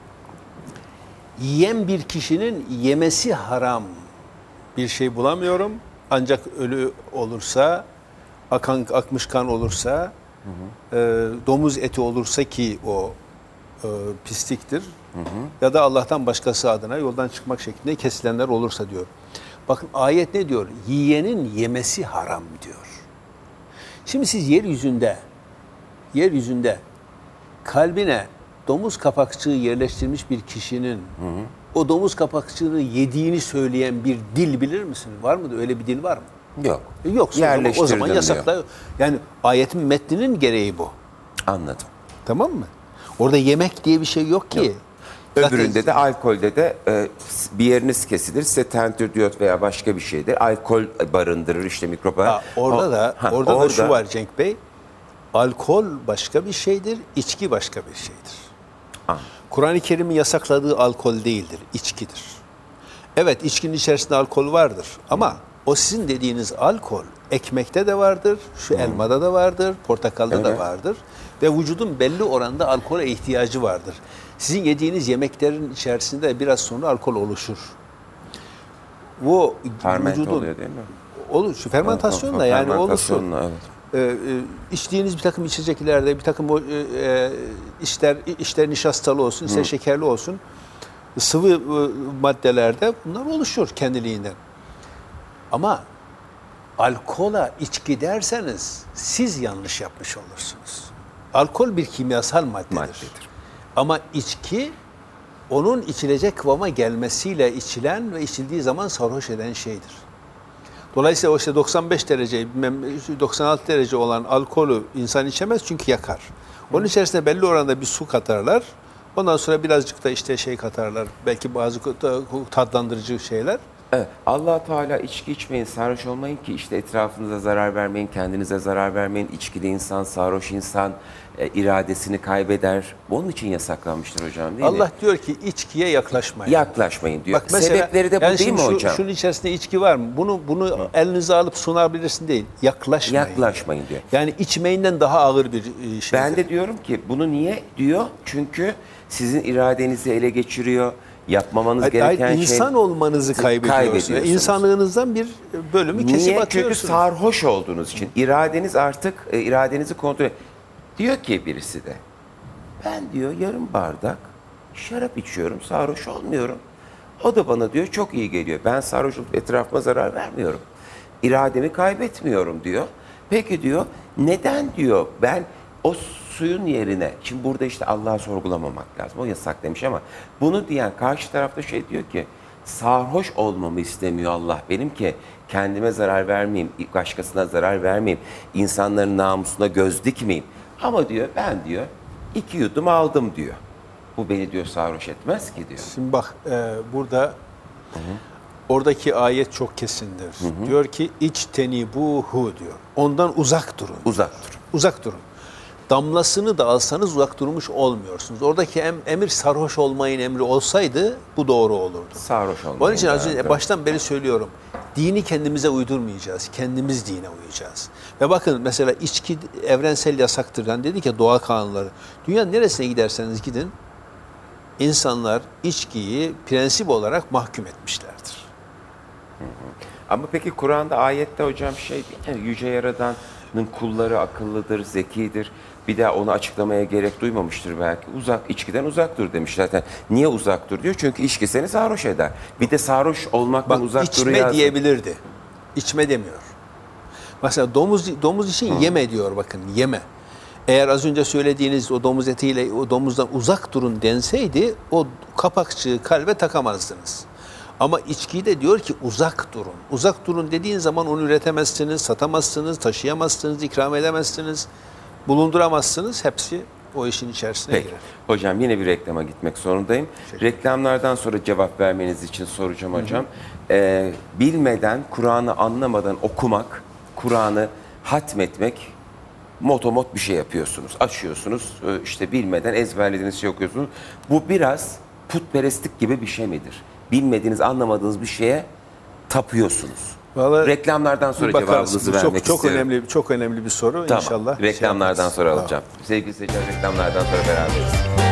Yiyen bir kişinin yemesi haram bir şey bulamıyorum. Ancak ölü olursa, akan akmış kan olursa, hı hı. E, domuz eti olursa ki o e, pisliktir. Hı hı. Ya da Allah'tan başkası adına yoldan çıkmak şeklinde kesilenler olursa diyor. Bakın ayet ne diyor? Yiyenin yemesi haram diyor. Şimdi siz yeryüzünde, yeryüzünde kalbine domuz kapakçığı yerleştirmiş bir kişinin hı hı. o domuz kapakçığını yediğini söyleyen bir dil bilir misin? Var mı? Öyle bir dil var mı? Yok. Yoksa o zaman yasakla. Yani ayetin metninin gereği bu. Anladım. Tamam mı? Orada yemek diye bir şey yok ki. Yok. Öbüründe Zaten, de alkolde de e, bir yeriniz kesilir. Size tentürdiyot veya başka bir şeydir. Alkol barındırır işte mikroba. Ha, orada o, da ha, orada, orada da şu var Cenk Bey. Alkol başka bir şeydir, içki başka bir şeydir. Kur'an-ı Kerim'in yasakladığı alkol değildir, içkidir. Evet, içkinin içerisinde alkol vardır ama o sizin dediğiniz alkol ekmekte de vardır, şu hmm. elmada da vardır, portakalda evet. da vardır ve vücudun belli oranda alkole ihtiyacı vardır. Sizin yediğiniz yemeklerin içerisinde biraz sonra alkol oluşur. Bu ferment vücudun, oluyor değil mi? olur. Şu fermentasyonla yani olursun. Fermentasyonla, evet. Ee, e, içtiğiniz bir takım içeceklerde bir takım o, e, e, işler işler nişastalı olsun, ister şekerli olsun, sıvı e, maddelerde bunlar oluşur kendiliğinden. Ama alkola içki derseniz siz yanlış yapmış olursunuz. Alkol bir kimyasal maddedir. Maddedir. Ama içki onun içilecek kıvama gelmesiyle içilen ve içildiği zaman sarhoş eden şeydir. Dolayısıyla o işte doksan beş derece, doksan altı derece olan alkolü insan içemez çünkü yakar. Onun içerisine belli oranda bir su katarlar. Ondan sonra birazcık da işte şey katarlar. Belki bazı tatlandırıcı şeyler. Evet, Allah Teala içki içmeyin, sarhoş olmayın ki işte etrafınıza zarar vermeyin, kendinize zarar vermeyin. İçkili insan, sarhoş insan e, iradesini kaybeder. Onun için yasaklanmıştır hocam, değil mi? Allah diyor ki içkiye yaklaşmayın. Yaklaşmayın diyor. Bak mesela, sebepleri de bu yani değil mi şu, hocam? Şunun içerisinde içki var mı? Bunu bunu elinize alıp sunabilirsin değil. Yaklaşmayın. Yaklaşmayın diyor. Yani içmeyinden daha ağır bir şey. Ben de diyorum ki bunu niye diyor? Çünkü sizin iradenizi ele geçiriyor. Yapmamanız Hayır, gereken hayır, şey... insan olmanızı kaybediyorsunuz. kaybediyorsunuz. İnsanlığınızdan bir bölümü kesip Niye? atıyorsunuz. Çünkü sarhoş olduğunuz için. İradeniz artık, e, iradenizi kontrol... Diyor ki birisi de, ben diyor yarım bardak şarap içiyorum, sarhoş olmuyorum. O da bana diyor çok iyi geliyor. Ben sarhoş olup etrafıma zarar vermiyorum. İrademi kaybetmiyorum diyor. Peki diyor, neden diyor ben o suyun yerine, şimdi burada işte Allah'ı sorgulamamak lazım. O yasak demiş ama bunu diyen karşı tarafta şey diyor ki, sarhoş olmamı istemiyor Allah benim ki kendime zarar vermeyeyim, başkasına zarar vermeyeyim, insanların namusuna göz dikmeyeyim. Ama diyor ben diyor iki yudum aldım diyor. Bu beni diyor sarhoş etmez ki diyor. Şimdi bak e, burada hı hı. oradaki ayet çok kesindir. Hı hı. Diyor ki içtenibuhu diyor. Ondan uzak durun. Uzak durun. Uzak durun. Damlasını da alsanız uzak durmuş olmuyorsunuz. Oradaki em, emir sarhoş olmayın emri olsaydı bu doğru olurdu. Sarhoş olmayın. Onun için az önce baştan beri söylüyorum. Dini kendimize uydurmayacağız. Kendimiz dine uyacağız. Ve bakın mesela içki evrensel yasaktır. Yani dedik ya doğa kanunları. Dünyanın neresine giderseniz gidin insanlar içkiyi prensip olarak mahkum etmişlerdir. Hı hı. Ama peki Kur'an'da ayette hocam şey yani Yüce Yaradan'ın kulları akıllıdır, zekidir. Bir daha onu açıklamaya gerek duymamıştır belki. Uzak, içkiden uzak dur demiş zaten. Niye uzak dur diyor? Çünkü içki seni sarhoş eder. Bir de sarhoş olmaktan Bak, uzak dur içme diyebilirdi. İçme demiyor. Mesela domuz domuz için Hı. yeme diyor bakın, yeme. Eğer az önce söylediğiniz o domuz etiyle o domuzdan uzak durun denseydi o kapakçığı kalbe takamazdınız. Ama içkiyi de diyor ki uzak durun. Uzak durun dediğin zaman onu üretemezsiniz, satamazsınız, taşıyamazsınız, ikram edemezsiniz, bulunduramazsınız. Hepsi o işin içerisine Peki. girer. Hocam yine bir reklama gitmek zorundayım. Reklamlardan sonra cevap vermeniz için soracağım hocam. Hı hı. Ee, bilmeden, Kur'an'ı anlamadan okumak, Kur'an'ı hatmetmek, motomot bir şey yapıyorsunuz. Açıyorsunuz, işte bilmeden ezberlediğiniz şey okuyorsunuz. Bu biraz putperestlik gibi bir şey midir? Bilmediğiniz, anlamadığınız bir şeye tapıyorsunuz. Vallahi reklamlardan sonra cevabınızı vermek çok, çok istiyorum. önemli, çok önemli bir soru. Tamam. İnşallah. Reklamlardan şey sonra alacağım. Tamam. Sevgili seyirciler, reklamlardan sonra beraberiz.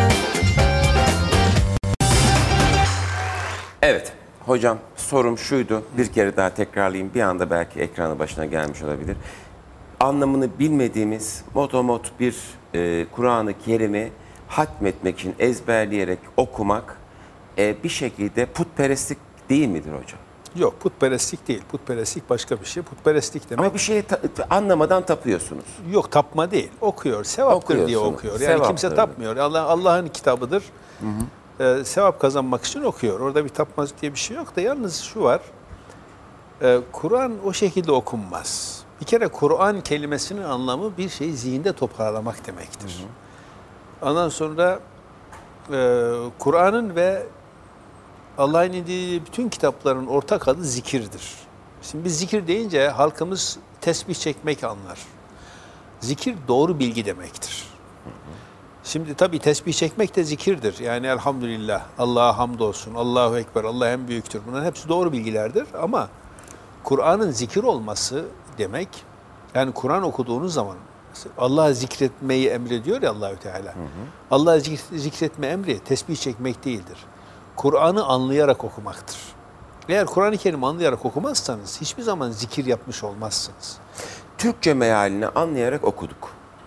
Evet. Hocam sorum şuydu. Bir kere daha tekrarlayayım. Bir anda belki ekranı başına gelmiş olabilir. Anlamını bilmediğimiz motomot bir e, Kur'an-ı Kerim'i hatmetmek için ezberleyerek okumak e, bir şekilde putperestlik değil midir hocam? Yok, putperestlik değil. Putperestlik başka bir şey. Putperestlik demek... Ama bir şeyi ta- anlamadan tapıyorsunuz. Yok, tapma değil. Okuyor. Sevaptır diye okuyor. Yani sevaptır. Kimse tapmıyor. Allah Allah'ın kitabıdır. Hı hı. Ee, sevap kazanmak için okuyor. Orada bir tapmaz diye bir şey yok da yalnız şu var. Ee, Kur'an o şekilde okunmaz. Bir kere Kur'an kelimesinin anlamı bir şeyi zihinde toparlamak demektir. Hı hı. Ondan sonra e, Kur'an'ın ve Allah'ın indiği bütün kitapların ortak adı zikirdir. Şimdi biz zikir deyince halkımız tesbih çekmek anlar. Zikir doğru bilgi demektir. Hı hı. Şimdi tabii tesbih çekmek de zikirdir. Yani elhamdülillah, Allah'a hamdolsun, Allahu Ekber, Allah en büyüktür. Bunların hepsi doğru bilgilerdir ama Kur'an'ın zikir olması demek, yani Kur'an okuduğunuz zaman Allah'ı zikretmeyi emrediyor ya Allahü Teala. Allah'ı zikretme emri tesbih çekmek değildir. Kur'an'ı anlayarak okumaktır. Eğer Kur'an-ı Kerim anlayarak okumazsanız hiçbir zaman zikir yapmış olmazsınız. Türkçe mealini anlayarak okuduk.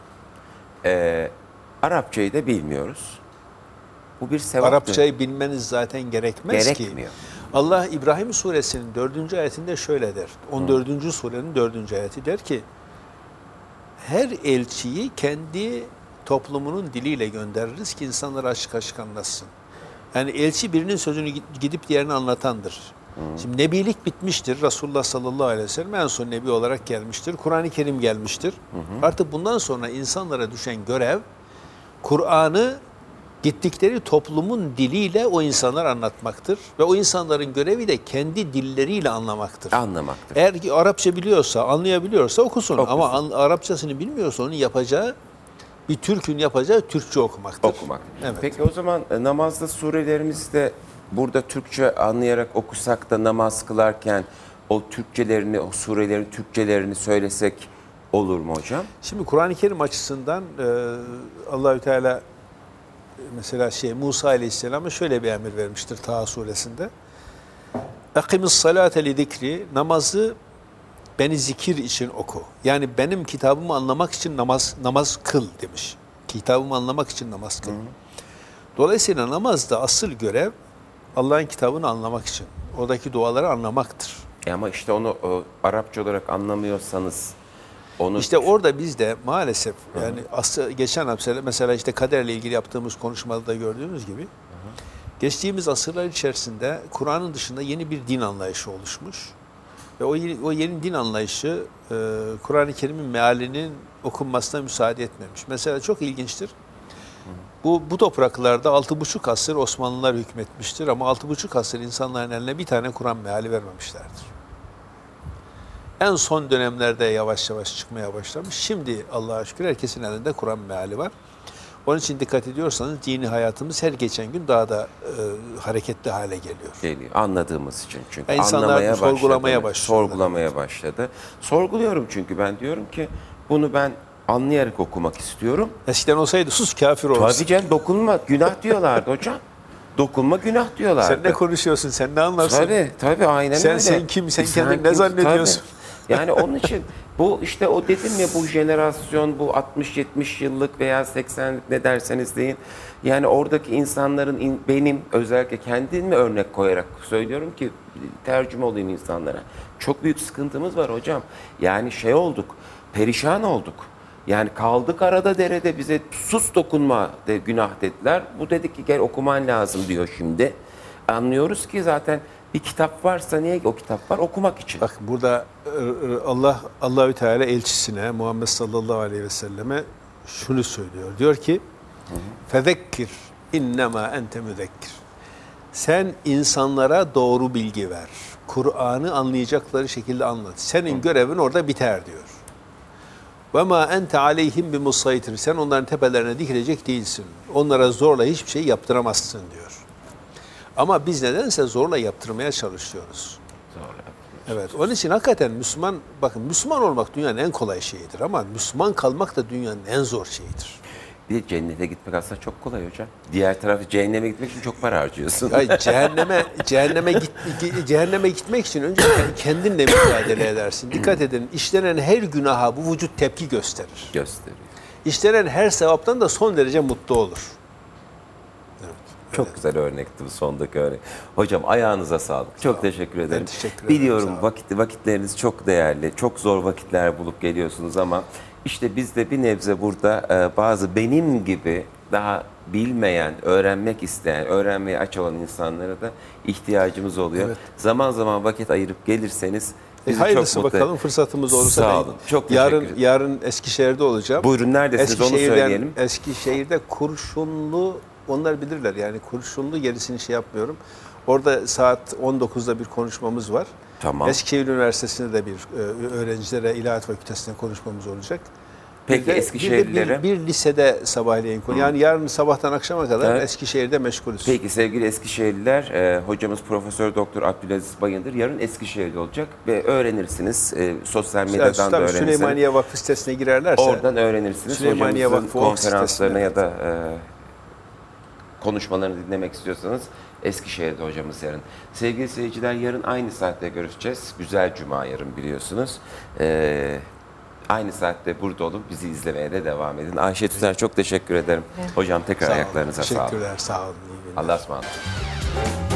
Ee, Arapçayı da bilmiyoruz. Bu bir sevap. Arapçayı bilmeniz zaten gerekmez Gerekmiyor. ki. Allah İbrahim suresinin dördüncü ayetinde şöyle der. on dördüncü surenin dördüncü ayeti der ki, her elçiyi kendi toplumunun diliyle göndeririz ki insanlara açık açık anlatsın. Yani elçi birinin sözünü gidip diğerini anlatandır. Hmm. Şimdi nebilik bitmiştir. Resulullah sallallahu aleyhi ve sellem en son nebi olarak gelmiştir. Kur'an-ı Kerim gelmiştir. Hı hı. Artık bundan sonra insanlara düşen görev, Kur'an'ı gittikleri toplumun diliyle o insanlar anlatmaktır. Ve o insanların görevi de kendi dilleriyle anlamaktır. Anlamaktır. Eğer ki Arapça biliyorsa, anlayabiliyorsa okusun. okusun. Ama an, Arapçasını bilmiyorsa onun yapacağı, bir Türk'ün yapacağı Türkçe okumaktır. Okumak. Evet. Peki o zaman namazda surelerimizde burada Türkçe anlayarak okusak da namaz kılarken o Türkçelerini, o surelerin Türkçelerini söylesek olur mu hocam? Şimdi Kur'an-ı Kerim açısından e, Allahü Teala mesela şey Musa Aleyhisselam'a şöyle bir emir vermiştir Taha suresinde. Akimis salate li zikri, namazı beni zikir için oku. Yani benim kitabımı anlamak için namaz namaz kıl demiş. Kitabımı anlamak için namaz kıl. Hı hı. Dolayısıyla namazda asıl görev Allah'ın kitabını anlamak için. Oradaki duaları anlamaktır. E ama işte onu o, Arapça olarak anlamıyorsanız onu... İşte orada biz de maalesef yani asıl, geçen hafta mesela işte kaderle ilgili yaptığımız konuşmada da gördüğümüz gibi hı hı. geçtiğimiz asırlar içerisinde Kur'an'ın dışında yeni bir din anlayışı oluşmuş. Ve o yeni, o yeni din anlayışı e, Kur'an-ı Kerim'in mealinin okunmasına müsaade etmemiş. Mesela çok ilginçtir. Bu, bu topraklarda altı buçuk asır Osmanlılar hükmetmiştir ama altı buçuk asır insanların eline bir tane Kur'an meali vermemişlerdir. En son dönemlerde yavaş yavaş çıkmaya başlamış. Şimdi Allah'a şükür herkesin elinde Kur'an meali var. Onun için dikkat ediyorsanız dini hayatımız her geçen gün daha da e, hareketli hale geliyor. Geliyor. Anladığımız için çünkü. Yani insanlar anlamaya sorgulamaya başladı. başladı. Sorgulamaya başladı. Sorguluyorum çünkü ben diyorum ki bunu ben anlayarak okumak istiyorum. Eskiden olsaydı sus kafir olursun. Tabii canım, dokunma günah diyorlardı hocam. Dokunma günah diyorlardı. Sen ne konuşuyorsun? Sen ne anlarsın? Tabii tabii aynen sen, öyle. Sen kim? Sen, sen kendini ne zannediyorsun? Tabii. Yani onun için bu işte o dedim ya, bu jenerasyon, bu altmış yetmiş yıllık veya seksen ne derseniz deyin. Yani oradaki insanların, benim özellikle kendimi örnek koyarak söylüyorum ki tercüme olayım insanlara. Çok büyük sıkıntımız var hocam. Yani şey olduk, perişan olduk. Yani kaldık arada derede, bize sus dokunma de, günah dediler. Bu dedik ki gel okuman lazım diyor şimdi. Anlıyoruz ki zaten bir kitap varsa niye o kitap var? Okumak için. Bak burada Allah Allahü Teala elçisine Muhammed sallallahu aleyhi ve selleme şunu söylüyor. Diyor ki: "Fezekkir innema ente müzekkir." Sen insanlara doğru bilgi ver. Kur'an'ı anlayacakları şekilde anlat. Senin Hı. görevin orada biter diyor. Ve ma ente aleyhim bi musaytir. Sen onların tepelerine dikilecek değilsin. Onlara zorla hiçbir şey yaptıramazsın diyor. Ama biz nedense zorla yaptırmaya çalışıyoruz. Zorla. Evet. Onun için hakikaten Müslüman, bakın Müslüman olmak dünyanın en kolay şeyidir ama Müslüman kalmak da dünyanın en zor şeyidir. Bir de cennete gitmek aslında çok kolay hocam. Diğer tarafı cehenneme gitmek için çok para harcıyorsun. Ya cehenneme cehenneme git cehenneme gitmek için önce kendinle mücadele edersin. Dikkat edin, işlenen her günaha bu vücut tepki gösterir. Gösteriyor. İşlenen her sevaptan da son derece mutlu olur. Evet, çok evet. Güzel örnekti bu sondaki örnek. Hocam ayağınıza sağlık. Sağ çok olun. Teşekkür ederim. Ben teşekkür ederim. Biliyorum vakit, vakitleriniz çok değerli. Çok zor vakitler bulup geliyorsunuz ama İşte biz de bir nebze burada e, bazı benim gibi daha bilmeyen, öğrenmek isteyen, öğrenmeye aç olan insanlara da ihtiyacımız oluyor. Evet. Zaman zaman vakit ayırıp gelirseniz e, hayırlısı çok bakalım, fırsatımız olursa. Sağ olun. Çok yarın, teşekkür ederim. Yarın Eskişehir'de olacağım. Buyurun, neredesiniz onu söyleyelim. Eskişehir'de Kurşunlu, onlar bilirler yani Kurşunlu, gerisini şey yapmıyorum. Orada saat on dokuzda bir konuşmamız var. Tamam. Eskişehir Üniversitesi'nde de bir e, öğrencilere İlahiyat Fakültesi'nde konuşmamız olacak. Peki Eskişehirlilere? Bir, bir, bir lisede sabahleyin konu. Yani yarın sabahtan akşama kadar evet. Eskişehir'de meşgulüz. Peki sevgili Eskişehirliler, e, hocamız Profesör Doktor Abdülaziz Bayındır yarın Eskişehir'de olacak ve öğrenirsiniz. E, sosyal medyadan yani, da öğrenirsiniz. Süleymaniyye Vakfı sitesine girerlerse. Oradan öğrenirsiniz. Süleymaniyye Vakfı konferanslarına ya da konuşmalarını dinlemek istiyorsanız Eskişehir'de hocamız yarın. Sevgili seyirciler, yarın aynı saatte görüşeceğiz. Güzel Cuma yarın biliyorsunuz. Ee, aynı saatte burada olup bizi izlemeye de devam edin. Ayşe Tüzer, çok teşekkür ederim. Hocam tekrar Sağ olun, ayaklarınıza sağlık. teşekkürler, sağ olun. İyi günler. Allah'a ısmarladık.